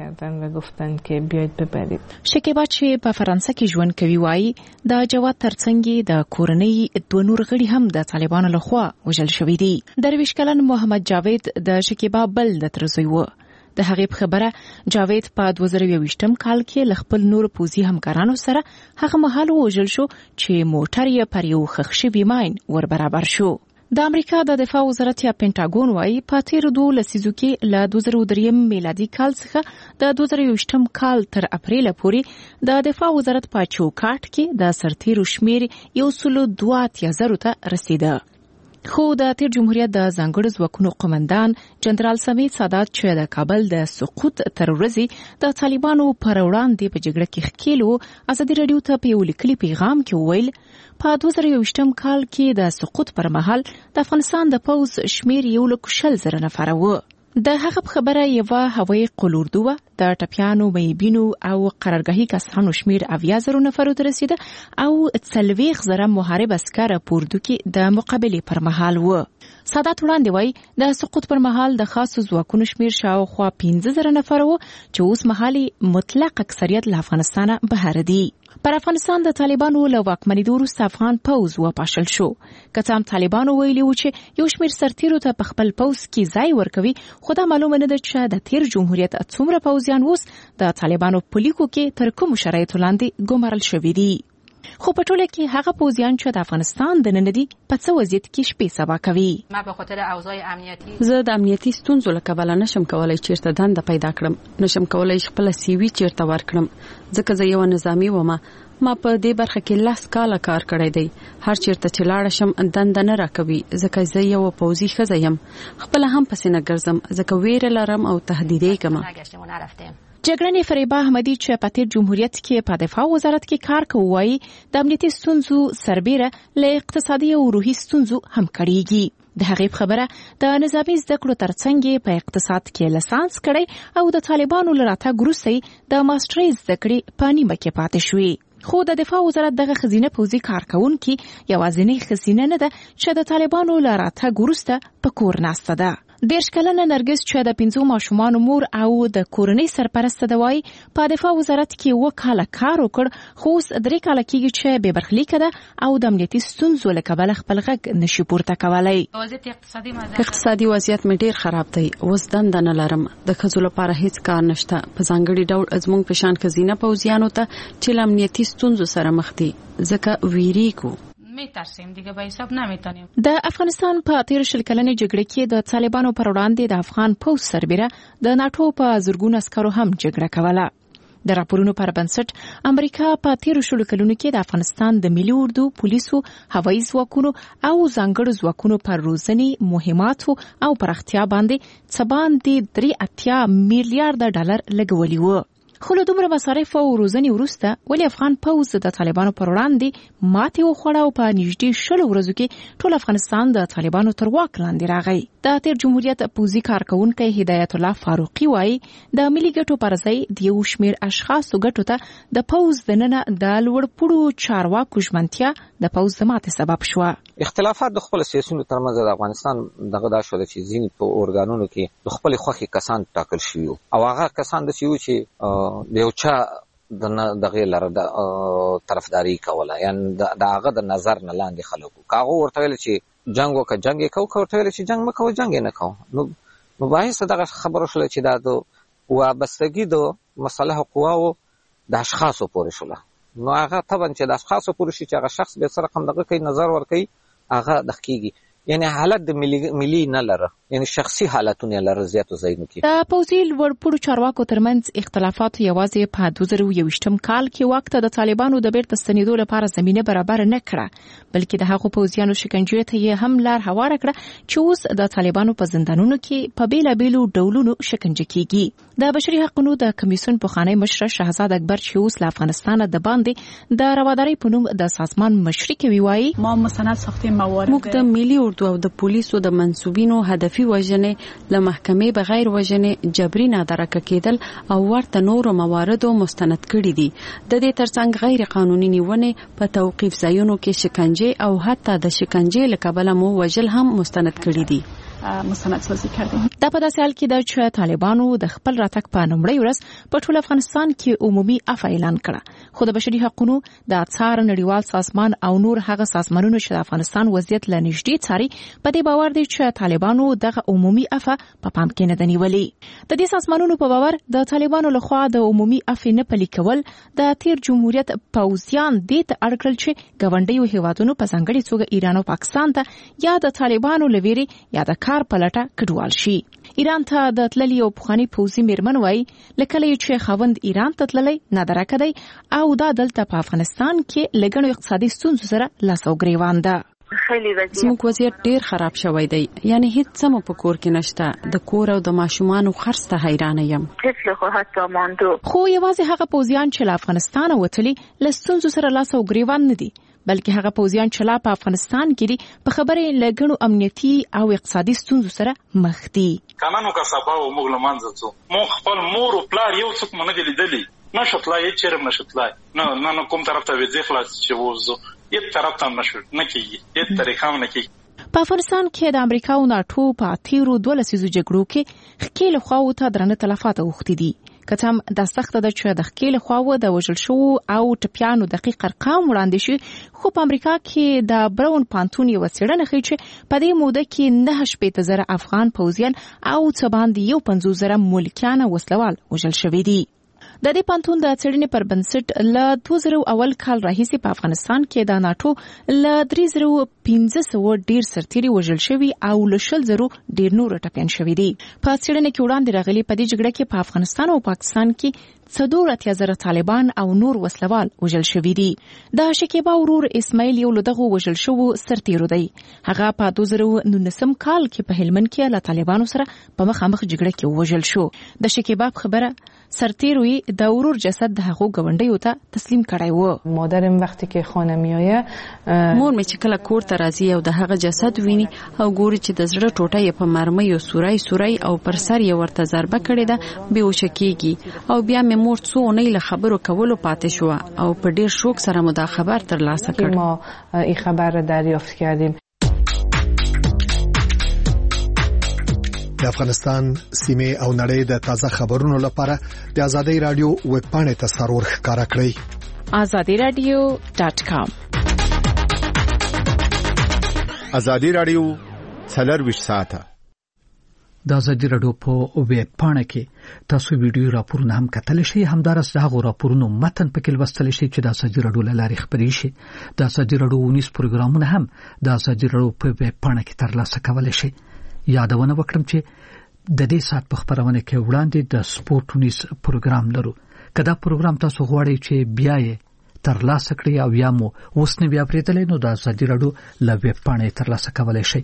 Speaker 14: شکیبا چې په فرانسه کې ژوند کوي وایي د جواد ترڅنګ د کورنۍ 2 نور غړي هم د طالبانو لخوا وژل شوي دي. 23 کلن محمد جاوید د شکیبا بل د ترزوی و. د هغې په خبره جاوید په 2020 کال کې ل خپل نور پوځي همکارانو سره هغه مهال وژل شو چې موټر یې پر یو ښخ شوي ماین ور برابر شو. د امریکا د دفاع وزارت یا پینټاګون وايي په تیر 2 لسیزو کې له 2003 میلادي کال څخه د 2020 کال تر اپریل پورې د دفاع وزارت په چوکاټ کې د سرتیرو شمیر 102,000 ته رسیده. خو د تیر جمهوریت د ځانګړو ځواکونو قومندان جنرال سمیت سادات چې د کابل د سقوط تر ورځې د طالبانو پر وړاندې په جګړه کې ښکېلو ازادي راډیو ته په یو لیکلي پیغام کې وویل په 2020 کال کې د سقوط پر مهال د افغانستان د پوځ شمیر 1,60,000 نفره و. د هغه په خبره یو هوایي قلوردو د ټپیانو میبینو او قرارګاهي کسانو شمیر 90,000 نفر ته رسیده او 40,000 محارب عسكر پوردو کې د مقابله پر مهال و. سادات وړاندې وایي د سقوط پر مهال د خاصو ځواکونو شمیر شاوخوا 15,000 نفر و چې اوس مهالي مطلق اکثریت له افغانستان بهر دي. پر افغانستان د طالبانو له واکمنېدو وروسته افغان پوځ وپاشل شو. که څه هم طالبانو ویلي و چې یو شمیر سرتیرو ته په خپل پوځ کې ځای ورکوي، خو دا معلومه نه ده چې د تیر جمهوریت څومره پوځیان اوس د طالبانو په لیکو کې تر کومو شرایطو لاندې ګمارل شوي دي. خو په ټوله کې هغه پوځیان چې د افغانستان د نن دي په څه وضعیت کې شپې سبا کوي.
Speaker 15: ما به خاطر اوضاع امنیتی
Speaker 12: زه د امنیتي ستونزو له کبله نشم کولای چیرته دنده پیدا کړم، نشم کولای خپل سیوی چیرته ورکړم ځکه زه یو نظامی وم. ما په دې برخه کې 10 کاله کار کړی دی. هر چیرته چې لاړ شم دنده نه راکوي ځکه زه یو پوځي ښځه یم. خپل هم پسې نه ګرځم ځکه ویره لرم او تهدیدې کوم.
Speaker 14: جګړن فریبا احمدی چې په تیر جمهوریت کې په دفاع وزارت کې کار کوي د امنیتي ستونزو سربېره له اقتصادي او روحي ستونزو هم کړيږي. د هغې خبره د نظامي زده کړو ترڅنګ په اقتصاد کې لیسانس کړی او د طالبانو لراتګ وروسته د ماسترۍ زده کړې په نیمه کې پاتې شوې. خو د دفاع وزارت دغه خزینه پوځي کارکونکي یوازینی خزینه نه ده چې د طالبانو لراتګ وروسته په کور ناسته ده. 10 کلنه نرګس چې د 5 ماشومان مور او د کورنۍ سرپرست ده وای په دفاع وزارت کې وکاله کار وکړ، خو اوس 3 کال کېږي چې به برخلیک ده او د امنیتي ستونزو له کبله خپل غږ نشي پورته کولای.
Speaker 12: اقتصادي وضعیت مې ډیر خراب دی. اوس دنده نه لرم. د ښځو لپاره هیڅ کار نشته. په ځانګړي ډول زموږ په شان خزینه پوځیانو ته چې له امنیتي ستونزو سره مخ دي ځکه ویریږو.
Speaker 15: میترسیم دیگه به حساب نمیتونیم.
Speaker 14: د افغانستان په 13 کلنې جګړه کې د طالبانو پر وړاندې د افغان پوځ سربېره د ناتو په زرګونو عسکرو هم جګړه کوله. د راپورونو پر بنسټ امریکا په 13 کلونو کې د افغانستان د ملي اردو پولیسو هوایي ځواکونو او ځانګړو ځواکونو پر روزنې مهماتو او پراختیا باندې څه باندې 3.8 میلیارډ ډالر لګولي وو. خو له دومره مصارف او روزنې وروسته ولې افغان پوځ د طالبانو پر وړاندې ماتې وخوړه او په نږدې 10 ورځو کې ټول افغانستان د طالبانو تر واک لاندې راغی. د تیر جمهوریت پوځي کارکونکو هدایت الله فاروقي وایي د ملي ګټو پر ځای د یو شمېر اشخاصو ګټو ته د پوځ دننه د لوړپوړو چارواکو ژمنتیا د پوځ د ماتې سبب شوه.
Speaker 16: اختلافات د خپل سیاسيونو ترمنځ د افغانستان دغه دا شو چې ځین په اورګانونو کې د خپل خوخي کسان ټاکل شوی او هغه کسان د سیو چې د یو چا دغه لره د طرفداري کوله، یعنی د هغه د نظر نه لاندې خلکو کاغه ورته ویل چې جنگ وکړه جنگ یې کو ورته ویل چې جنگ مکو جنگ نه کو. نو باید دغه خبرو شول چې دا د وابستګي د مصالح قواو د اشخاصو پورې شول. نو هغه طبعا چې د اشخاصو پورې شي چې هغه شخص به سره کوم دغه کوي نظر ور کوي هغه دقیقي، یعنی حالت د ملي نه لره، یعنی شخصي حالتونه لره زیاتو ځایونو کې.
Speaker 14: د پوځي لوړپوړو چارواکو ترمنځ اختلافات یوازې په 2021 کال کې وخت د طالبانو د بیرته ستنېدو لپاره زمينه برابر نه کړه، بلکې د هغو پوځیانو شکنجې ته یې هم لار هواره کړه چې اوس د طالبانو په زندانونو کې په بیلابیلو ډولونو شکنجه کیږي. د بشري حقوقو د کمیسیون پخوانی مشر شهزاد اکبر چې اوس له افغانستان د باندې د روادارۍ په نوم د سازمان مشري کوي وایي
Speaker 15: ما مستند ساختیم موارد
Speaker 12: موږ د ملي اردو او د پولیسو د منسوبینو هدفي وژنې له محکمې بغیر وژنې جبري نادرکه کېدل او ورته نورو مواردو مستند کړي دي. د دې ترڅنګ غیر قانوني نیونې په توقيف ځایونو کې شکنجه او حتی د شکنجه له کبله مو وژل هم مستند کړي دي.
Speaker 15: مستندسازي کړي.
Speaker 14: دا په داسې حال کې د چې طالبانو د خپل راتګ په لومړۍ ورځ په ټول افغانستان کې عمومي عفو اعلان کړه، خو د بشري حقوقو د څار نړیوال سازمان او نور هغه سازمانونو چې د افغانستان وضعیت له نږدې څاري په دې باور دي چې طالبانو دغه عمومي عفو په پام کې نه دنیولي. د دې سازمانونو په باور د طالبانو لخوا د عمومي عفو نه پلي کول د تیر جمهوریت پوځیان دې ته اړ کړل چې ګاونډیو هیوادونو په ځانګړي توګه ایران او پاکستان ته یا د طالبانو لویري یا د کار پلټه کډوال شي. ایران ته د تللی او پخوانی پوځي میرمن وای لکه چې خوند ایران ته تللی نادرکه دی او دا دلته په افغانستان کې لګڼو اقتصادي ستونزو سره لاس او ګریوان ده.
Speaker 12: زموږ وضعیت ډیر خراب شوی دی، یعنی هیڅ څه په کور کې نشته، د کور او د ماشومانو خرڅ ته حیران یم.
Speaker 14: خو یوازې هغه پوځیان چې له افغانستان وتلي له ستونزو سره لاس او ګریوان نه دي، بلکې هغه پوځیان چې لا په افغانستان کې دي په خبرې لګڼو امنیتي او اقتصادي ستونزو سره مخ دي.
Speaker 2: کمنو کا سبا او موږ لمانځو څو مو خپل مور او پلار یو څوک مونږ نه لیدلی نشوتلای چیرې نشوتلای نه کوم طرف ته وځي خلاص چې وځو یت طرف ته نشو نه کیږي یت طریقه نه کیږي.
Speaker 14: په افغانستان کې د امریکا او ناتو په 13 جګړو کې خکیل خواو ته درنه تلفات اوختي دي. کتم د سخت د چې د خکیل خواو د وژل شو او ټپیانو دقیق ارقام وړاندې شي، خو په امریکا کې د براون پانتون یو څېړنه ښیي چې په دې موده کې 9,000 افغان پوځیان او څه باندې 50,000 ملکیان وسلوال وژل شوي دي. د دې پانتون د څېړنې پر بنسټ له 2001 کال راهیسې په افغانستان کې د ناتو له 3,500 ډیر سرتیري وژل شوي او له 100,000 ډیر نور ټپیان شوي دي. په څېړنه کې وړاندې راغلي په دې جګړه کې په افغانستان او پاکستان کې 14,000 طالبان او نور وسلوال وژل شوي دي. د شکیبا ورور اسماعیل یو له دغه وژل شوو سرتیرو دی. هغه په 2019 کال کې په هلمند کې له طالبانو سره په مخامخ جګړه کې وژل شو. د شکیبا خبره سرتیروی د ورور جسد د هغو ګاونډیو ته تسلیم کړی و.
Speaker 13: مادرم وقتی که خانه میایه
Speaker 12: مور مې چې کله کور ته راځي او د هغه جسد ویني او ګوري چې د زړه ټوټه یې په مرمۍ او سورای او پر سر یې ورته ضربه کړې ده بېهوشه کېږي او بیا مې مور څو اونۍ له خبرو کولو پاتې شوه او په ډېر شوق سره مو دا خبر ترلاسه کړ.
Speaker 13: ما این خبر را دریافت کردیم.
Speaker 9: د افغانستان سیمه او نړۍ د تازه خبرونو لپاره د آزادۍ رادیو ویب پاڼې ته سرور ښکارا کړئ
Speaker 14: azadiradio.com.
Speaker 17: آزادۍ رادیو 24 ساعته
Speaker 1: د آزادۍ رادیو په ویب پاڼه کې تاسو ویډیو راپورونه هم کتلی شئ، همدارس د هغو راپورونو متن پکې لوستلی شئ چې د آزادۍ رادیو له لارې خپرېږي شي. د آزادۍ رادیو ونیز پروګرامونه هم د آزادۍ رادیو په ویب پاڼه کې ترلاسه کولی شئ. یادونه وکړم چې د دې سات په خبرونه کې وړاندې د سپورت ونیز پروګرام لرو. کدا پروګرام تاسو غواړئ چې بیا یې ترلاسه کړئ او یا مو اوس نه بیا پریدلې نو د ازادي رادیو له ویب پاڼې ترلاسه کولای شئ.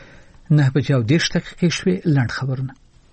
Speaker 1: 9:10 شوي لاند خبرونه.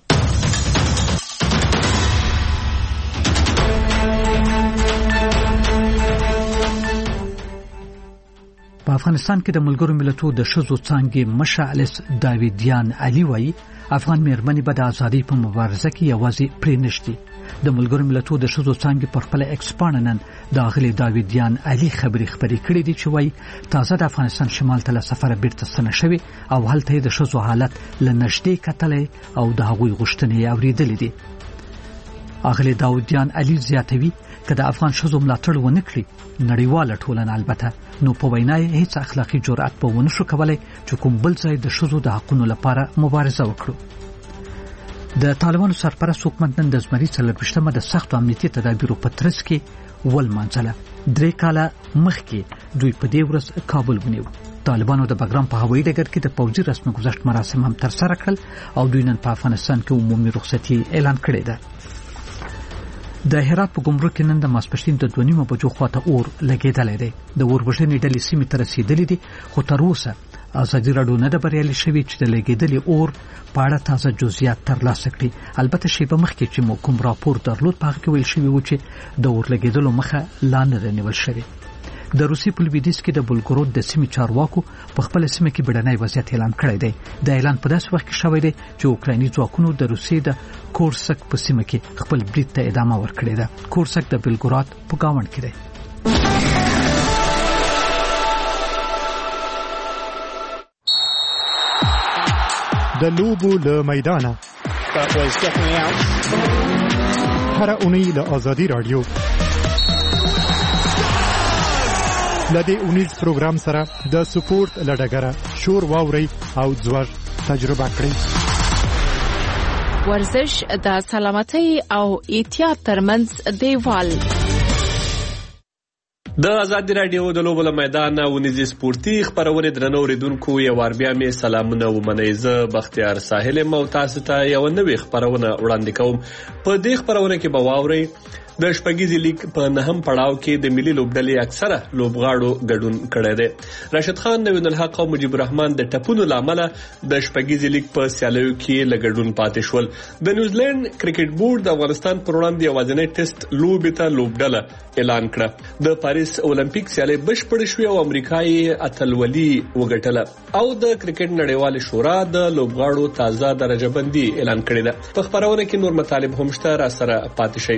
Speaker 1: په افغانستان کې د ملګرو ملتونو د ښځو څانګې مشعلس داویدیان علي وایي افغان مېرمنې به د ازادۍ په مبارزه کې یوازې پرې نشدي. د ملګرو ملتونو د ښځو څانګې په خپل ایکسپانن د اغلي داویدیان علي خبري کړې دي چې وایي تازه د افغانستان شمال ته له سفر بیرته ستنه شوی او هلته د ښځو حالت لنشدي کتلې او د هغوی غوښتنې اوریدلې دي. اغلي داویدیان علي زیاتوي که د افغان ښځو ملاتړ ونه کړي نړیواله ټولنه البته نو په وینا یې هیڅ اخلاقی جرأت به ونه شو کولای چې کوم بل ځای د ښځو د حقوقو لپاره مبارزه وکړي. د طالبانو سرپرست حکومت نن د زمري 24مه د سختو امنیتي تدابیرو په ترڅ کې ولمانځله. 3 کاله مخکې دوی په دې ورځ کابل ونیو. طالبانو د بګرام په هوایي ډګر کې د پوځي رسمي گذشت مراسم هم ترسره کړل او دوی نن په افغانستان کې عمومي رخصتي اعلان کړې ده. د هرات په ګمرک کې نن د ماسپښین د 2:30 بجو خواته اور لګیدلې ده. د اور وژنې ډلې سیمې ته رسیدلې دي خو تر اوسه ازادي رادیو نه د بریالي شوی چې د لګیدلې اور په اړه تازه جزئیات ترلاسه کړي. البته شیبه مخکې چې مو کوم راپور درلود په هغه کې ویل شوی و چې د اور لګیدلو مخه لا نه نیول شوی. د روسي په لویدیځ کې د بلګرود د سیمې چارواکو په خپل سیمه کې بډنۍ وضعیت اعلان کړی دی. د اعلان په داسې وخت کې شوی دی چې اوکرایني ځواکونو د روسي د کورسک په سیمه کې خپل برید ته ادامه ورکړې ده. کورسک د بلګراد په گاوند کې دی.
Speaker 17: د لوبو له میدانه هر اونۍ له آزادي رادیو لدې اونیز پروګرام سره د سپورت لډګره شور واوري او ځوړ تجربه کړئ.
Speaker 14: ورزش د سلامتۍ او احتیاط ترمنځ دیوال.
Speaker 18: د ازادي رادیو د لوبو له میدان او نيزي سپورتي خبرونه درنو ریدونکو یو ور بیا می سلامونه ومنئ. زه بختیار ساحل مو تاسو ته یو نوې خبرونه وړاندې کوم. په دې خبرونه کې به واورئ د شپږیزې لیګ په نهم پړاو کې د ملي لوبډلې اکثره لوبغاړو ګډون کړی دی. راشد خان، نوین الحق او مجيب الرحمن د ټپونو لامل د شپږیزې لیګ په سیالیو کې لګډون پاتې شول. د نیوزیلند کرکټ بورډ د افغانستان پر وړاندې یوازینی ټیسټ لوبې ته لوبډله اعلان کړه. د پاریس اولمپیک سیالي بشپړ شوې او امریکایي اتلولي وګټله او د کرکټ نړیوال شورا د لوبغاړو تازه درجه بندي اعلان کړې ده. په خبرونه کې نور مطالب هم شته، را سره پاتې شئ.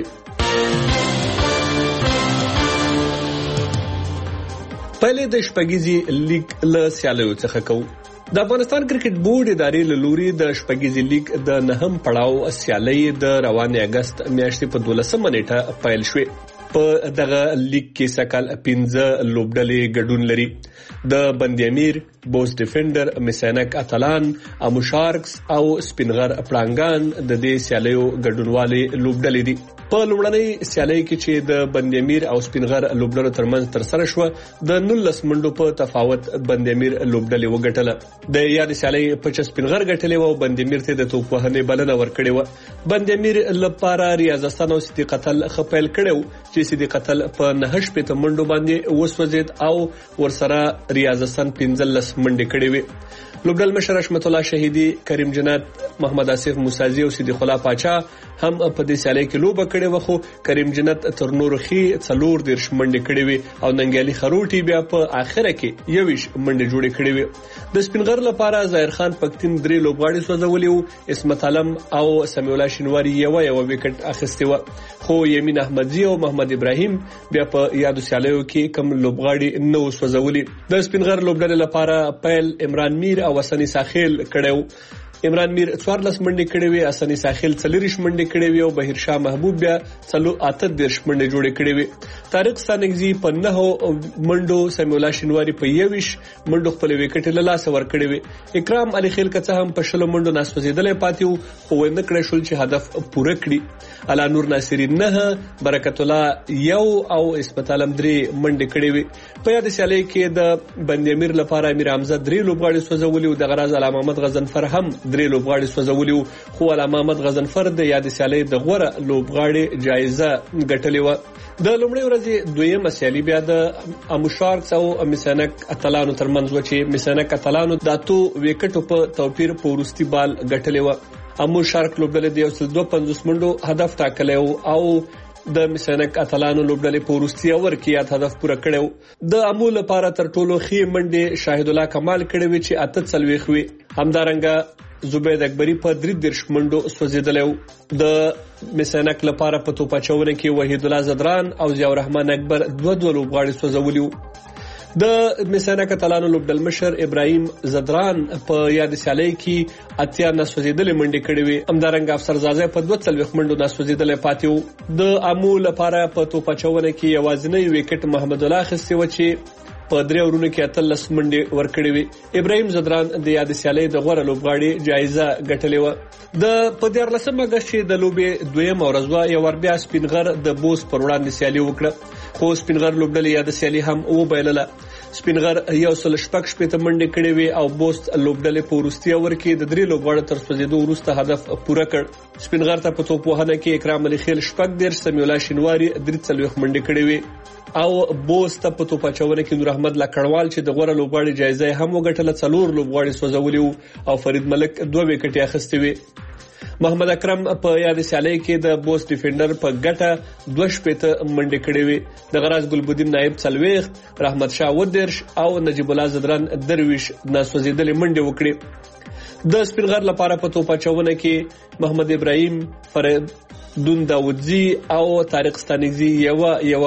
Speaker 18: پهلې د شپږیزې لیګ له سیالیو څخه کوو. د افغانستان کرکټ بورډ ادارې له لوري د شپږیزې لیګ د نهم پړاو سیالي د روانې اگست میاشتې په 12 نیټه پیل شوې. په دغه لیګ کې سکل 15 لوبډلې ګډون لري. د بندي امیر، بوس ډیفندر، میسانک اتلان، امو شارکس او سپینغر پړانګان د دې سیالیو ګډونوالي لوبډلې دي. په لومړنۍ سیالي کې چې د بندي امیر او سپینغر لوبډلو ترمنځ تر سره شو د 19 منډو په تفاوت بندي امیر لوبډلې وګټله. د یاد سیالي په سپینغر ګټلې او بندي امیر ته د توپ وهنې بلنه ورکړې و. بندي امیر لپاره ریاض حسن او صدیق اتل خپل کړو چې صدیق اتل په 9 منډو باندې وسوځید او ورسره ریاض حسن 15 منډې کړې وې. لوبډل مشر رحمت الله شهیدی، کریم جنات، محمد آصف موسازی او صدیق الله پاچا هم په دې سیالي کې لوبه کړې و. خو کریم جنات تر نور خي 4 منډې کړې وې او ننګیالي خروټي بیا په اخره کې 21 منډې جوړې کړې وې. د سپینغر لپاره ظاهر خان پکتین 3 لوبغاړي سوځولي وو. اسمت عالم او سمیع الله شینواری یو وکټ اخیستی و. خو یمین احمدزی او محمد ابراهیم بیا په یادو سیالیو کې کم لوبغاړي نو سوځولي. د سپینغر لوبډلې لپاره پیل عمران میر او حسنی ساخیل کړو. عمران میر 14 منډې کړې وې، حسنی ساخیل 40 منډې کړې وې او بهیر شاه محبوب بیا 38 منډې جوړې کړې وې. طارق ستانکزی په 9 منډو، سمیع الله شینواری په 21 منډو خپل وکټ له لاس ور کړې وې. اکرام علي خیل کڅه هم په 20 منډو ناسوځیدلې پاتې وو خو وینه کړې شول چې هدف پوره کړي. علا نور ناصری 9، برکت الله 1 او اسمت عالم 3 منډې کړې وې. په یاد سیالي کې د بندي امیر لپاره امیر حمزه 3 لوبغاړي سوځولي او د غراز علامه محمد غزنفر هم 3 لوبغاړي سوځولي خو علامه محمد غضنفر د یاد سیالي د غوړه لوبغاړي جایزه ګټلې و. د لومړۍ ورځې دویمه سیالي بیا د اموشارکس او مسنک اتلانو ترمنځ و چې مسنک اتلانو د 2 وکټو په توپیر په وروستي بال ګټلې و. اموشارک لوبډلې د 152 منډو هدف ټاکلی او د مسنک اتلانو لوبډلې په وروستي اور کې یاد هدف پوره کړو. د امو لپاره تر ټولو ښې منډې شاهد الله کمال کړې وي چې 48 وي. همدارنګه زبید اکبری په 33 منډو سوځیدلی. د مسنک لپاره په توپ اچونه کې وحید الله زدران او ضیاء الرحمن اکبر 2 لوبغاړي سوځولي. د مسنک اتلانو لوبډل مشر ابراهیم زدران په یاد سیالي کې 80 نسوځیدلې منډې کړې وي. همدارنګه افسر زازه په 42 منډو نسوځیدلې پاتې و. د امو لپاره په توپ اچونه کې یوازینی وکټ محمد الله خستی و چې په 3 اورونو کې 13 منډې ورکړې وي. ابراهیم زدران د یاد سیالي د غوړه لوبغاړي جایزه ګټلې و. د په 14 اگست چې د لوبې دویمه ورځ و یو ور بیا سپینغر د بوس پر وړاندې سیالي وکړه خو سپینغر لوبډلې یاد سیالي هم وبایلله. سپینغر 116 منډې کړې وي او بوست لوبډلې په وروستي اور کې د 3 لوبغاړو تر سوځېدو وروسته هدف پوره کړ. سپینغر ته په توپ وهنه کې اکرام علي خیل 14 سمیع الله شینواری 43 منډې کړې وي او بوست په توپ اچونه کې نور احمد لکړوال چې د غوړه لوبغاړي جایزه هم وګټله 4 لوبغاړي سوځولي او فرید ملک 2 وکټې اخیستې وي. محمد اکرم په یاد سیالي کې د بوست ډیفندر په ګټه 2 منډې کړې وي. د غراز ګلبدین نائب 40 رحمت شاه ودرش او نجیب الله زدران درویش ناسوځیدلې منډې وکړي. د سپینغر لپاره په توپ اچونه کې محمد ابراهیم فرید دون داودزی او طارق ستانگزی یو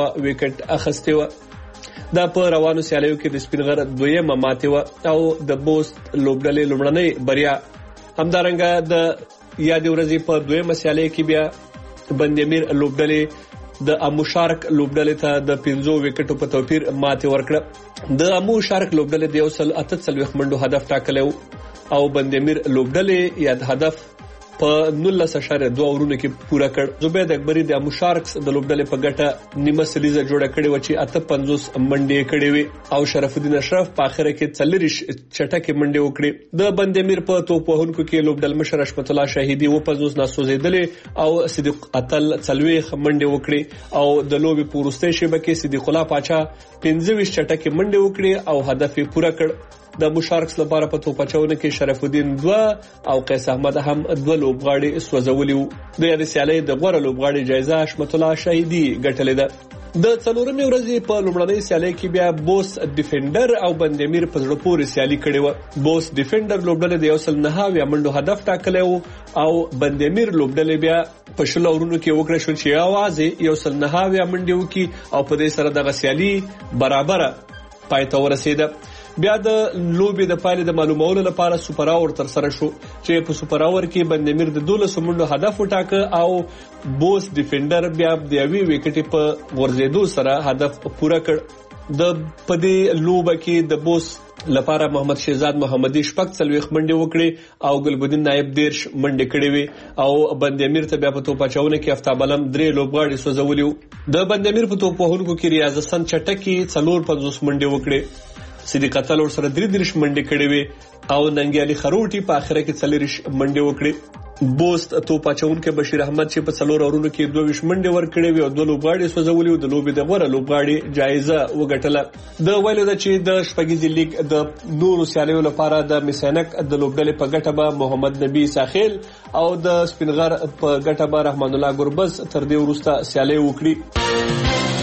Speaker 18: وکټ اخیسته و. دا په روانو سیالیو کې د سپینغر دویمه ماتې و او د بوست لوبډلې لومړنۍ بریا. همدارنګه د یاد ورځې په دویمه سیالي کې بیا بندیمیر لوبډلې د اموشارک لوبډلې ته د 15 وکټو په توپیر ماتې ورکړه. د اموشارک لوبډلې د 148 منډو هدف ټاکلی او بندیمیر لوبډلې یاد هدف په 19.2 اورونو کې پوره کړ. زبید اکبری د اموشارکس د لوبډلې په ګټه نیمه سلیزه جوړه کړې و چې 58 منډې کړې وي او شرف الدین اشرف په اخر کې 40 چټکې منډې وکړې. د بندیمیر په توپ وهونکو کې لوبډل مشر اشمت الله شهیدی 50 ناسوځیدلې او صدیق اتل 40 منډې وکړې او د لوبې په وروستۍ شیبه کې صدیق الله پاچا 15 چټکې منډې وکړې او هدف یې پوره کړ. د مشارکس لپاره په توپ اچونه کې شرف الدین 2 او قیس احمد هم 2 لوبغاړي سوځولي وو. د یاد سیالي د غوړه لوبغاړي جایزه اشمت الله شهیدی ګټلې ده. د 4مې ورځې په لومړنۍ سیالي کې بیا بوس ډیفندر او بندیمیر په زړه پورې سیالي کړې و. بوس ډیفندر لوبډلې د 109 منډو هدف ټاکلی او بندیمیر لوبډلې بیا په 10 اورونو کې وکړه شو چې आवाज 109 منډې وکي او په دې سره د سیالي برابر پای ته ورسیده. بیا د لوبې د پایلې د معلومولو لپاره سوپر اور تر سره شو چې په سوپر اور کې بندیمیر د 12 منډو هدف وټاکه او بوس ډیفندر بیا د 1 وکټ په غورځېدو سره هدف پوره کړ. د پدې لوبه کې د بوس لپاره محمد شهزاد محمدي 40 منډې وکړي او ګلبدین نائب 10 منډې کړې وي او بندیمیر ته بیا په توپ اچونه کې افتاب علم 3 لوبغاړي سوځولي. د بندیمیر په توپ وهونکو کې ریاض حسن چټکی 450 منډې وکړي. صدیق اتل ور سره 33 منډې کړې وي او ننګي علي خروټي په اخره کې 40 منډې وکړي. بوست توپ اچونکو بشیر احمد چې په 4 اورونو کې 22 منډې ورکړې وي او 2 لوبغاړي سوځولي او د لوبې د غوړه لوبغاړي جایزه وګټله. د ویلو د چې د شپږیزې لیګ د نورو سیالیو لپاره د مسنک د لوبډلې په ګټه به محمد نبی ساخیل او د سپینغر په ګټه به رحمان الله ګربز تر دې وروسته سیالي وکړي.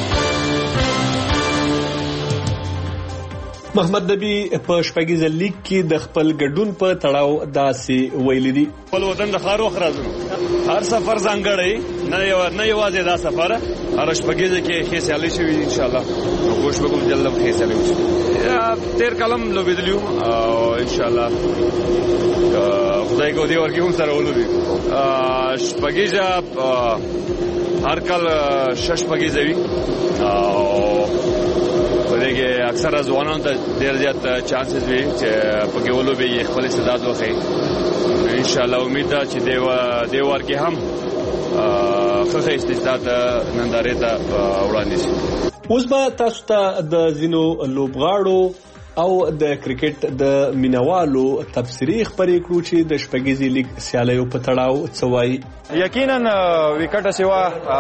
Speaker 18: محمد نبی په شپږیزه لیګ کې د خپل ګډون په تړاو داسې ویلي دي.
Speaker 19: خپل وطن د خارو خرازو هر سفر ځانګړی نه یوازې دا سفر هر شپږیزه کې ښه سیالي شوي ان شاء الله نو کوشش وکړم چې الله ښه سیالي وشي. تیر کلم لوبېدلیو او ان شاء الله خدای کو دی ورکی هم سره ولودي شپږیزه هر کال شپږیزه وي او پدې اکثر ځوانان ته ډېر زیات چانسز وي چې په کې ولوبي خپل استعداد وخی. ان شاء الله امید ده چې دیوار کې هم ښه استعداد نندارې ته وړاندې شي.
Speaker 18: اوس به تاسو ته د زینو لوبغاړو او د کرکټ د مینوالو تبصری خبرې کړو چې د شپږیزې لیګ سیالیو په تړاو څه وایي.
Speaker 20: یقینا وکټه سیوا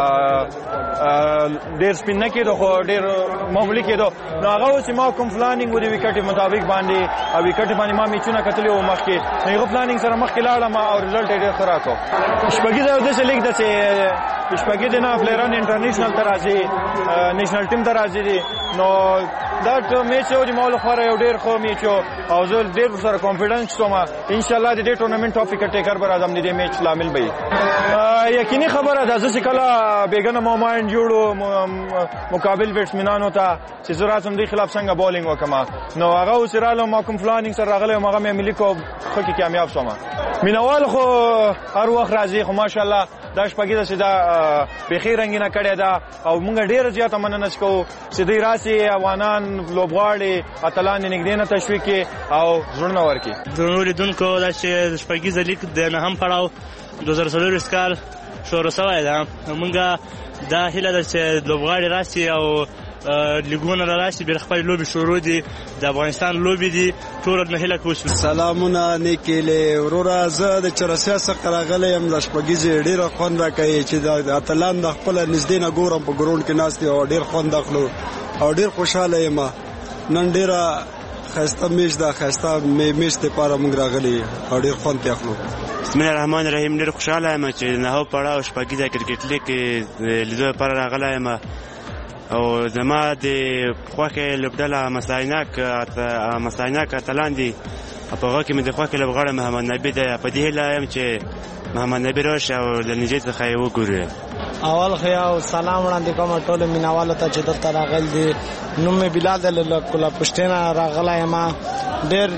Speaker 20: ډیر سپین نه کېدو خو ډیر معمولی کېدو نو هغه چې ما کوم پلانینګ و د وکټ مطابق باندې او وکټ باندې ما میچونه کتلې و مخکې نو یو پلانینګ سره مخکې لاړم او ریزلټ ډیر ښه راکو. شپږیزه د لیګ د شپږیزه نه پلیران انټرنیشنل ته راځي نېشنل ټیم ته راځي نو دا میچ او د مول خبره یو ډیر خو میچ او زه ډیر سره کانفیډنس کوم ان شاء الله د دې ټورنمنت ټاپ وکټ ټیکر بر اعظم دې میچ لامل وي. یقیني خبره ده چې کله بیگنه موماین جوړو مقابل بیټسمنانو ته چې زراعت هم دی خلاف څنګه بولینګ وکما نو هغه وسراله ما کوم پلانینګ سره راغله هغه مې ملي کو خو کې کامیاب شوم. مینوال خو هر وخت راځي خو ماشاءالله دا شپږیزه چې دا بخیر رنگینه کړی دا او موږ ډیر زیاته مننه کوو چې دوی راسي افغانان لوبغاړي اتلان نږدې نه تشویق او ژوند ورکي.
Speaker 21: د نوري دونکو دا چې شپږیزه لیک د نه هم پړاو 2014 کال شروع شوی دا موږ دا هیله ده چې لوبغاړي راسي او لیګونه راشي بیر خپل لوبي شروع دي د افغانستان لوبي دي ټول نه هله کوم.
Speaker 22: سلامونه نیکله ورورا زه د چرسیا څخه راغلی يم د شپږیزې ډیره خوند راکوي چې د اتلان د خپل نږدې نه ګورم په ګراوند کې ناست دي او ډیر خوند اخلو او ډیر خوشاله یم. نن ډیره خسته میش دا خسته میش ته پاره موږ راغلی او ډیر خوند اخلو.
Speaker 23: بسم الله الرحمن الرحیم. ډیر خوشاله یم چې نه هو پړاو شپږیزه کرکټ لیګ لیدو لپاره راغلی یم او زما د خوخه لوبډله مسایناک اتلان دي په هغه کې مې د خوخه لوبغاړی محمد نبی ده په دې هیله یم چې محمد نبی راشه او د نجات څخه یې وګوري.
Speaker 24: اول خو یو سلام وړاندې کوم ټول مینوالو ته چې دلته راغلي دي. نوم مې بلال د کولا پښتنه راغلی یم ډېر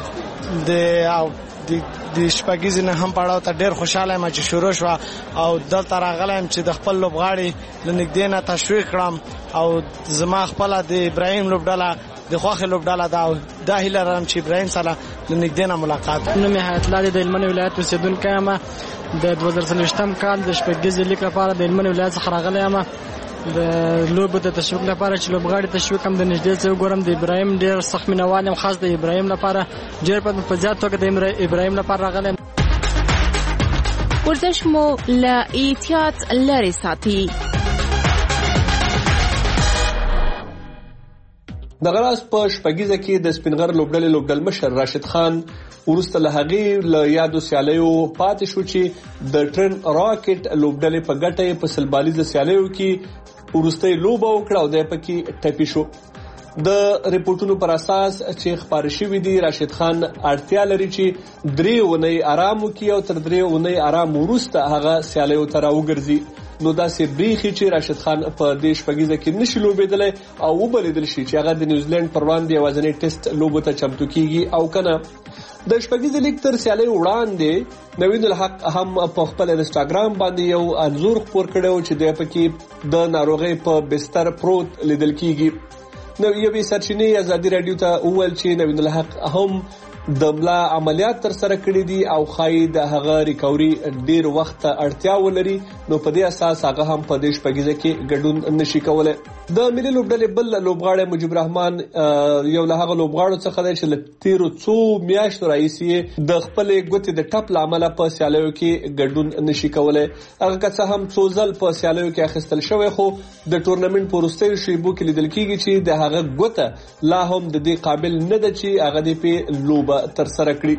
Speaker 24: د شپږیزې نه هم پړاو ته ډېر خوشاله یم چې شروع شوه او دلته راغلی یم چې د خپل لوبغاړي له نږدې نه تشویق کړم او زما خپله د ابراهیم لوبډله د خوښې لوبډله ده او دا هیله لرم چې ابراهیم سره له نږدې نه ملاقات.
Speaker 25: نوم یې حیات الله دی د هلمند ولایت اوسېدونکی یم د 2023 کال د شپږیزې لیګ لپاره د هلمند ولایت څخه راغلی یم د لوبو د تشویق لپاره چې لوبغاړي تشویق هم د نږدې څخه وګورم. د ابراهیم ډېر سخت مینوال یم خاص د ابراهیم لپاره ډېر په زیات توګه د ابراهیم لپاره راغلی.
Speaker 14: ورزش مو له احتیاط لرې ساتي.
Speaker 18: د غراس په شپږیزه کې د سپینغر لوبډل مشر راشد خان ورسته له هغې له یادو سیالیو پاتې شو چې د ټرن راکټ لوبډلې په ګټه په سلبالیزه سیالیو کې ورسته لوبه وکړه او د پکې ټپي شو. د ریپورتونو پر اساس چې خبر شوی دی راشد خان اړتیا لري چې 3 ونې آرام وکړي او تر 3 ونې آرام ورسته هغه سیالیو ته راوګرځي. نو دا سه بریخي چې راشد خان په دې شپږیزه کې نشي لوبېدلی او وبلیدل شي چې هغه د نیوزیلند پر وړاندې یوازینی ټیسټ لوبو ته چمتو کیږي او کنه. د شپږیزه لیګ تر سیالي وړاندې نوید الحق هم په خپل انستګرام باندې یو انزور خپور کړو چې د پکې د ناروغي په بستر پروت لیدل کیږي. نو یوې سرچینې ازادي رادیو ته وویل چې نوید الحق هم د ملا عملیات تر سره کړی دي او خای د هغه ریکوري ډیر وخت اړتیا ولري. نو په دې اساس هغه هم په دې شپږیزه کې ګډون نشي کولای. د ملي لوبډلې بل لوبغاړی مجيب الرحمن یو له هغه لوبغاړو څخه دی چې له تیرو څو میاشتو راهیسې د خپل ګوتې د ټپ لامل په سیالیو کې ګډون نشي کولای. هغه که هم څو ځل په سیالیو کې اخیستل شوی خو د ټورنمنت په وروستیو شیبو کې لیدل کیږي چې د هغه ګوته لا هم د دې قابل نه ده چې هغه دې په لوبه تر سره کړی.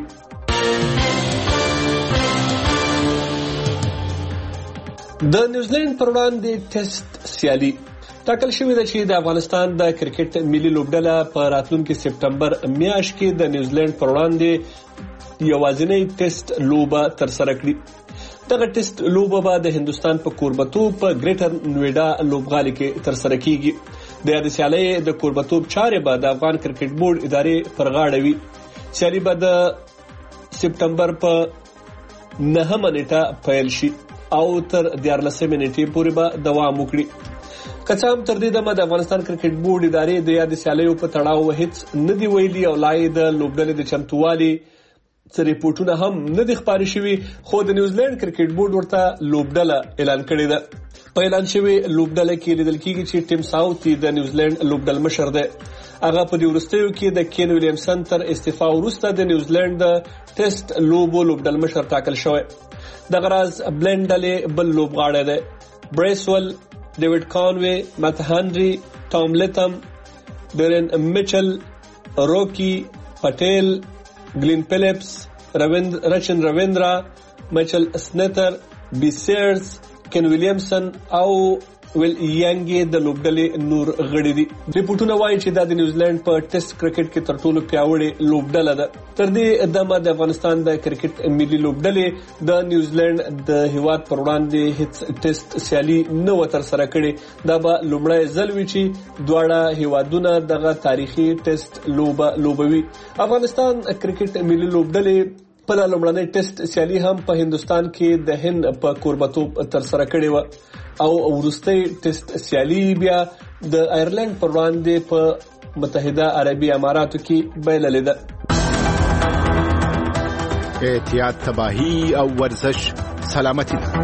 Speaker 18: د نیوزیلند پر وړاندې ټیسټ سیالي ټاکل شوې ده چې د افغانستان د کرکټ ملي لوبډله په راتلونکي سپټمبر میاشت کې د نیوزیلند پر وړاندې یوازینی ټیسټ لوبه تر سره کړي. دغه ټیسټ لوبه به د هندستان په کوربتوب په ګریټر نویډا لوبغالي کې تر سره کیږي. د دې سیالۍ د کوربتوب چارې به د افغان کرکټ بورډ ادارې پر غاړه وي. سیالي به د سپټمبر په 9 نیټه پیل شي او تر 14 نیټې پورې به دوام وکړي. کڅام تر دې دمه د افغانستان کرکټ بورډ ادارې د یاد سیالیو په تړاو هیڅ نه دی ویلي او لای د لوبډلې د چمتووالي څه ریپورتونه هم نه دي خبري شوي خو د نیوزیلند کرکټ بورډ ورته لوبډله اعلان کړی ده. په اعلان شوی لوبډله کې لیدل کیږي چې ټیم ساوث د نیوزیلند لوبډل مشر ده. هغه په دې وروستیو کې د کین ویلیامسن تر استعفا وروسته د نیوزیلند د ټیسټ لوبو لوبډل مشر ټاکل شوی. د غراز بلند ډلې بل لوبغاړی دی بریسول، ډیوډ کانوي، مات هنري، ټام لیتم، ډیرن میچل، روکی پټیل، گلین فلیپس، رچن رویندرا، میچل سنیتر، بی سیرز، کین ویلیامسن او ویل یانګي د لوبډلې نور غړي دي. ریپورتونه وایي چې د نیوزیلند په ټیسټ کرکټ کې تر ټولو پیاوړې لوبډله ده. تر دې دمه د افغانستان د کرکټ ملي لوبډلې د نیوزیلند د هیواد پر وړاندې هیڅ ټیسټ سیالي نه و تر سره کړې. دا به لومړی ځل وي چې دواړه هیوادونه دغه تاریخي ټیسټ لوبوي. افغانستان کرکټ ملي لوبډلې په لومړنۍ ټیسټ سیالي هم په هندستان کې د هند په کوربتوب تر سره کړې و او وروستۍ ټیسټ سیالي بیا د آیرلند پر وړاندې په متحده عربي اماراتو کې بایللې ده.
Speaker 3: احتیاط، تباہی او ورزش سلامتی ده.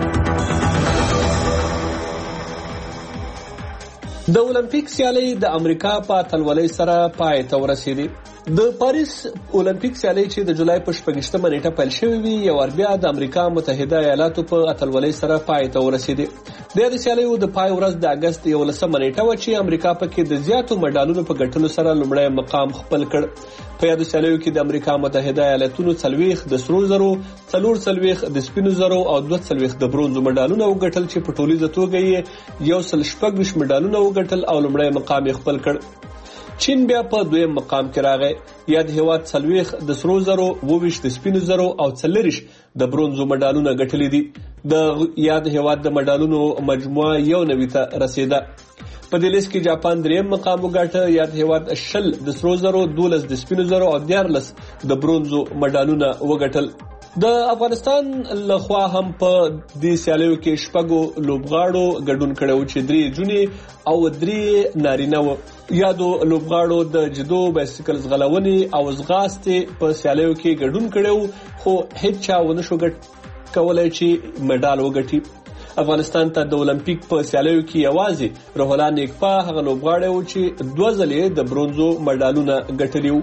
Speaker 18: د اولمپیک سیالي د امریکا په اتلولۍ سره پای ته ورسېدې. د پاریس اولمپیک سیالي چې د جولای په 28 نیټه پیل شوې وي یو ور بیا د امریکا متحده ایالاتو په اتلولۍ سره پای ته ورسېدې. د سیالیو د پای ورځ د اگست 11 نیټه و چې امریکا پکې د زیاتو مډالونو په ګټلو سره لومړی مقام خپل کړ. په یادو سیالیو کې د امریکا متحده ایالاتونو 40 د سرو زرو، 40 د سپینو زرو او 22 د برونزو مډالونه وګټل چې په ټولیزه توګه یې 116 مډالونه وګټل او لومړی مقام خپل کړ. چین بیا په دویم مقام کې راغی. یاد هیواد 40 د سرو زرو، 22 د سپینو زرو او 40 د برونزو مډالونه ګټلې دي. د یاد هیواد د مډالونو مجموعه 90 ته رسیده. په دې لیست کې جاپان دریم مقام وګاټه. یاد هیواد 20 د سرو زرو، 12 د سپینو زرو او 14 د برونزو مډالونه وګټل. د افغانستان لخوا هم په دې سیالیو کې شپږو لوبغاړو ګډون کړو چې 3 جونې او 3 نارینه و. یادو لوبغاړو د جدو، بایسیکل ځغلونې او ځغاستې په سیالیو کې ګډون کړو خو هیڅ چا ونه شو کولای چې میډال وګټي. افغانستان ته د اولمپیک په سیالیو کې یوازې روح الله نیکپا هغه لوبغاړی و چې 2 ځلې د برونزو میډالونه ګټلي وو.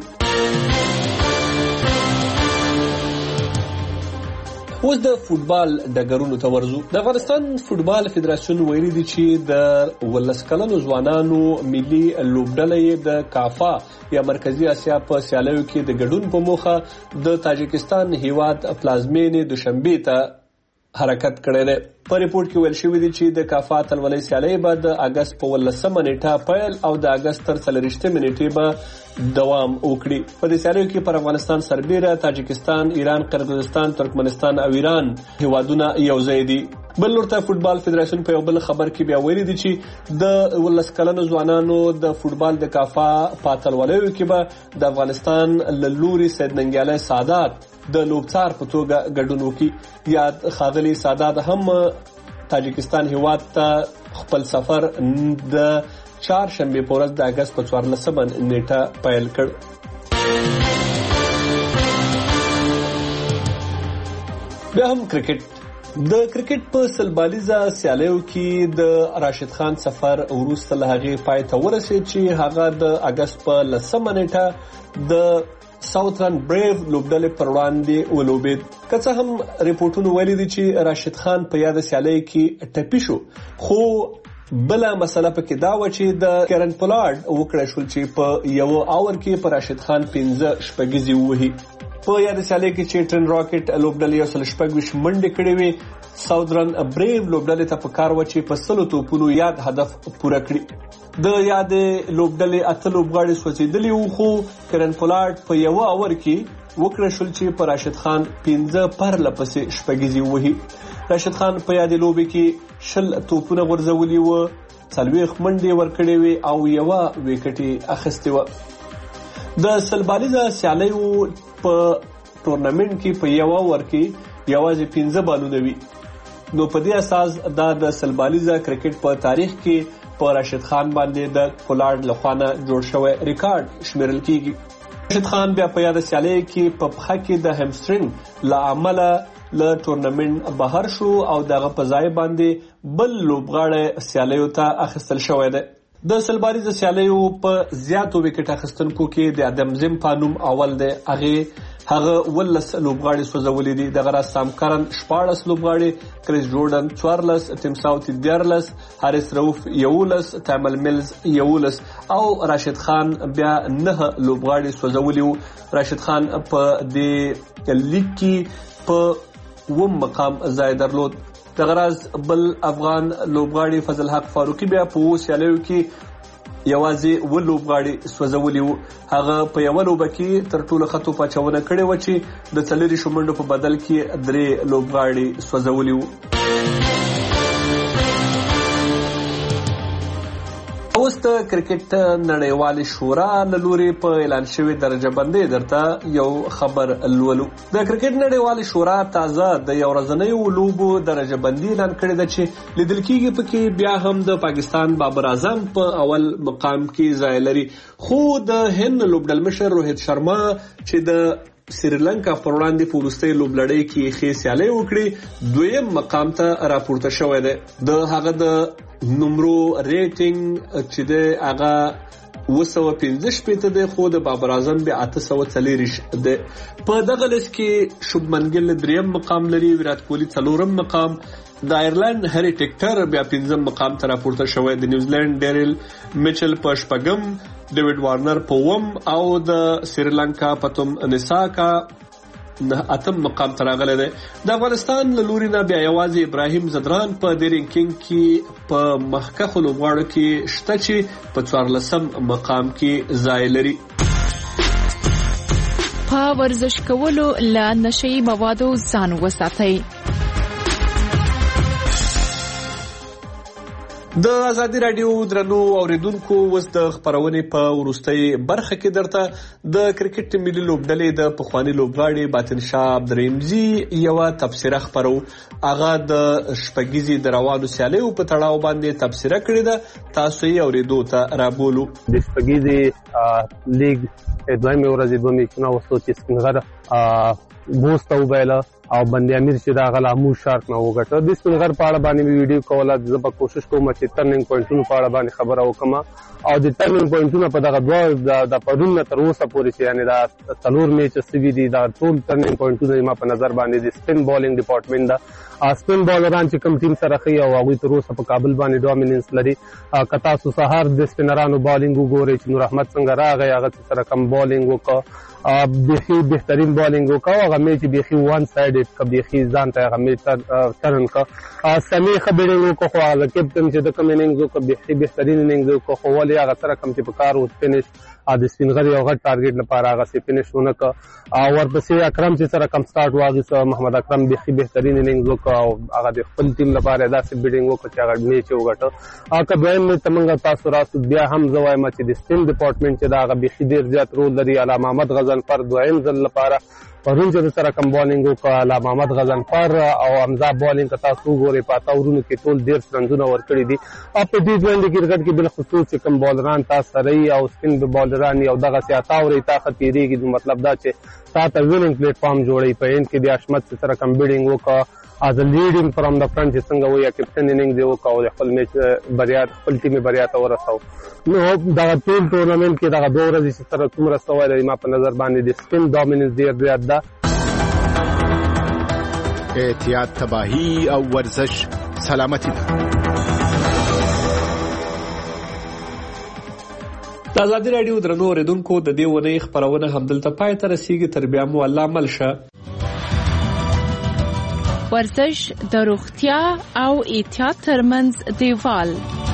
Speaker 18: اوس د فوتبال ډګرونو ته ورځو. د افغانستان فوتبال فدراسیون ویلي دی چې د 19 کلنو ځوانانو ملي لوبډله د کافا یا مرکزی اسیا په سیالیو کې د ګډون په موخه د تاجکستان هیواد پلازمینې دوشنبه ته حرکت کړی دی. په ریپورت کې ویل شوی دی چې د کافا اتلولۍ سیالۍ به د اگست په 19 نیټه پیل او د اگست تر 30 نیټې به دوام وکړي. په دې سیالیو کې پر افغانستان سربیره تاجکستان، ایران، قرغیزستان، ترکمنستان او ایران هیوادونه یو ځای دي. بل ورته فوتبال فدراسیون په یو بل خبر کې بیا ویلي دی چې د 19 کلنو ځوانانو د فوتبال د کافا په اتلولیو کې به د افغانستان له لوري سید ننګیالی سادات د لوبڅار په توګه ګډون وکړي. یاد ښاغلي سادات هم تاجکستان هیواد ته خپل سفر د چهارشنبه په ورځ د اگست په 14 نیټه پیل کړ. بیا هم کرکټ. د کرکټ په سلبالیزه سیالیو کې د راشد خان سفر وروسته له هغې پای ته ورسېد چې هغه د اگست په 10 نیټه د ساوثرن بریو لوبډلې پر وړاندې ولوبېد. که څه هم ریپورتونه ویلي دي چې راشد خان په یاد سیالۍ کې ټپي شو خو بله مسله پکې دا و چې د کیرن پولارد وکړی شول چې په یو اور کې پر راشد خان 15 شپږیزې ووهي. په یاد سیالۍ کې چې ټرن راکټ لوبډلې 126 منډې کړې وې، ساوثرن بریو لوبډلې ته پکار و چې په 100 توپونو یاد هدف پوره کړي. د یاد لوبډلې 8 لوبغاړي سوځېدلي وو خو کیرن پولارد په یو اور کې وکړی شول چې پر راشد خان 15 پرلپسې شپږیزې ووهي. راشد خان په یاد لوبې کې 20 توپونه غورځولي وو، 40 منډې ورکړې وې او یو وکټ یې اخیستی و. د سلبالیزه سیالیو په ټورنمنت کې په یو اور کې یوازې 15 بالونه وي. نو په دې اساس دا د سلبالیزه کرکټ په تاریخ کې په راشد خان باندې د پولارد لخوا نه جوړ شوی ریکارډ شمیرل کیږي. راشد خان بیا په یاد سیالۍ کې په پښه کې د همسترینګ له امله له ټورنمنت بهر شو او دغه په ځای باندې بل لوبغاړی سیالیو ته اخیستل شوی دی. د سلباریز سیالیو په زیاتو وکټ اخیستونکو کې د ادم زم پانوم اول دی. هغه ولس لوبغاړي سوځولې دي. د غراس سام کرن 14 لوبغاړي، کریس جورډن 14، تیم ساوث 13، هاریس روف 11، تامل میلز 11 او راشد خان بیا 9 لوبغاړي سوځولې. راشد خان په د لیګ کې په 1 مقام ځای درلود. د غراس بل افغان لوبغاړي فضل حق فاروقي بیا په سیالیو کې یوازې و لوبغاړي سوځولي وو. هغه په یو لوبه کې تر ټولو خطو پاچونه کړې و چې د 4 شومنډو په بدل کې 3 لوبغاړي سوځولي وو. اوس د کرکټ نړیوالې شورا له لوري په اعلان شوی درجه بندي درته یو خبر لولو. د کرکټ نړیوالې شورا تازه د یو ورځنیو لوبو درجه بندي اعلان کړی دی چې لیدل کېږي پکې بیا هم د پاکستان بابر اعظم په اول مقام کې ځای لري، خو د هند لوبډل مشر روهیت شرما چې د سریلانکا پر وړاندې په وروستۍ لوبلړۍ کې ښې سیالي وکړي 2م مقام ته راپورته شوی دی. د هغه د نمرو ریټینګ چې د هغه 215 دی، خو د بابر اعظم بیا 840 دی. په دغه لیست کې شوبمن ګیل 3م مقام لري، ویرات کوهلی 4م مقام، د آیرلند هری ټیکټر بیا 5م مقام ته راپورته شوی، د نیوزیلند ډیریل میچل په 4م، ډیوډ وارنر په 1م او د سریلانکا پتوم نساکا 8م مقام ته راغلی دی. د افغانستان له لوري نه بیا یوازې ابراهیم زدران په دې رینکینګ کې په مخکښو لوبغاړو کې شته چې په 14م مقام کې ځای لري.
Speaker 14: په ورزش کولو له نشئی موادو ځان وساتئ.
Speaker 18: د ازادي رادیو درنو اوریدونکو اوس د خبرونې په وروستۍ برخه کې درته د کرکټ ملي لوبډلې د پخوانی لوبغاړي باطن شاه عبدالرحیمزي یو تبصره خبرو. هغه د شپږیزي د روانو سیالیو په تړاو باندې تبصره کړې ده، تاسو یې اوریدو ته رابولو.
Speaker 4: د شپږیزي لیګ دویمه ورځ دوه میچونه وسو چې سپینغر بوسته وبایله او بندي امیر چې دا غلا مو شارک نه وګټه. د سپینغر په اړه باندې ویډیو کوله، زه په کوشش کوم چې ټرنینګ پوینټونو په اړه باندې خبره وکم او د ټرنینګ پوینټونو په دغه دوه د پرون تر اوسه پورې چې یعنی دا 4 میچ سوي دي، دا ټول ټرنینګ پوینټونه ما په نظر باندې د سپین بالینګ ډپارټمنټ دا سپین بالران چې کوم ټیم سره خي او هغه تر اوسه په کابل باندې ډومیننس لري. کتا سو سهار د سپینرانو بالینګ وګوري چې نور احمد څنګه راغی، هغه سره کم بالینګ وکړ، بيخي بهترین بالینګ وکړ. هغه میچ بيخي وان سایډډ ک بيخي ځان ته هغه میچ ترن کا سمي خبرې وکړو، خو هغه کیپټن چې د کمینګ وکړ بيخي بهترین اننګ وکړ، خو ولې هغه سره کم چې په کار او فینش د سپینغر یو غټ ټارګټ لپاره هغه سي فینش ونکړ. او ورپسې اکرم چې سره کم سٹارټ واغی، محمد اکرم بيخي بهترین اننګ وکړ او هغه د خپل ټیم لپاره داسې بیډینګ وکړ چې هغه میچ وګټه. اګه دویم تمنګ تاسو راسو بیا هم زوایم چې د سپین ډپارټمنټ چې دا هغه بيخي ډیر زیات رول لري. علامه محمد غزنفر دویم ځل لپاره پرون چې سره کم بالینګ وکړ، علامه محمد غزنفر او حمزه بالینګ تاسو وګورئ په تاورونو کې ټول ډیر رنونه ورکړي دي. په دې ژوند کرکټ کې بل خصوص چې کم بالران تاسو رہی او سپین بالران یو دغه سیاته او طاقت تیریږي، مطلب دا چې تاسو ویننګ پلیټ فارم جوړي په ان کې د اشمت سره کم بیډینګ وکړ as a leading from the front چې څنګه وایي کپټن اننګ دی وکاو د خپل میچ بریا خپل ټیم بریا ته ورساو. نو دا ټول ټورنمنت کې دا دوه ورځې چې سره څومره سوال لري ما په نظر باندې د سپین ډومیننس ډیر زیات ده.
Speaker 3: احتیاط تباہی او ورزش سلامتی ده.
Speaker 18: د ازادي رادیو درنو اوریدونکو د دې ونې خبرونه همدلته پای ته رسیږي. تر بیا مو الله ملشه.
Speaker 14: ورزش د روغتیا او احتیاط ترمنځ دیوال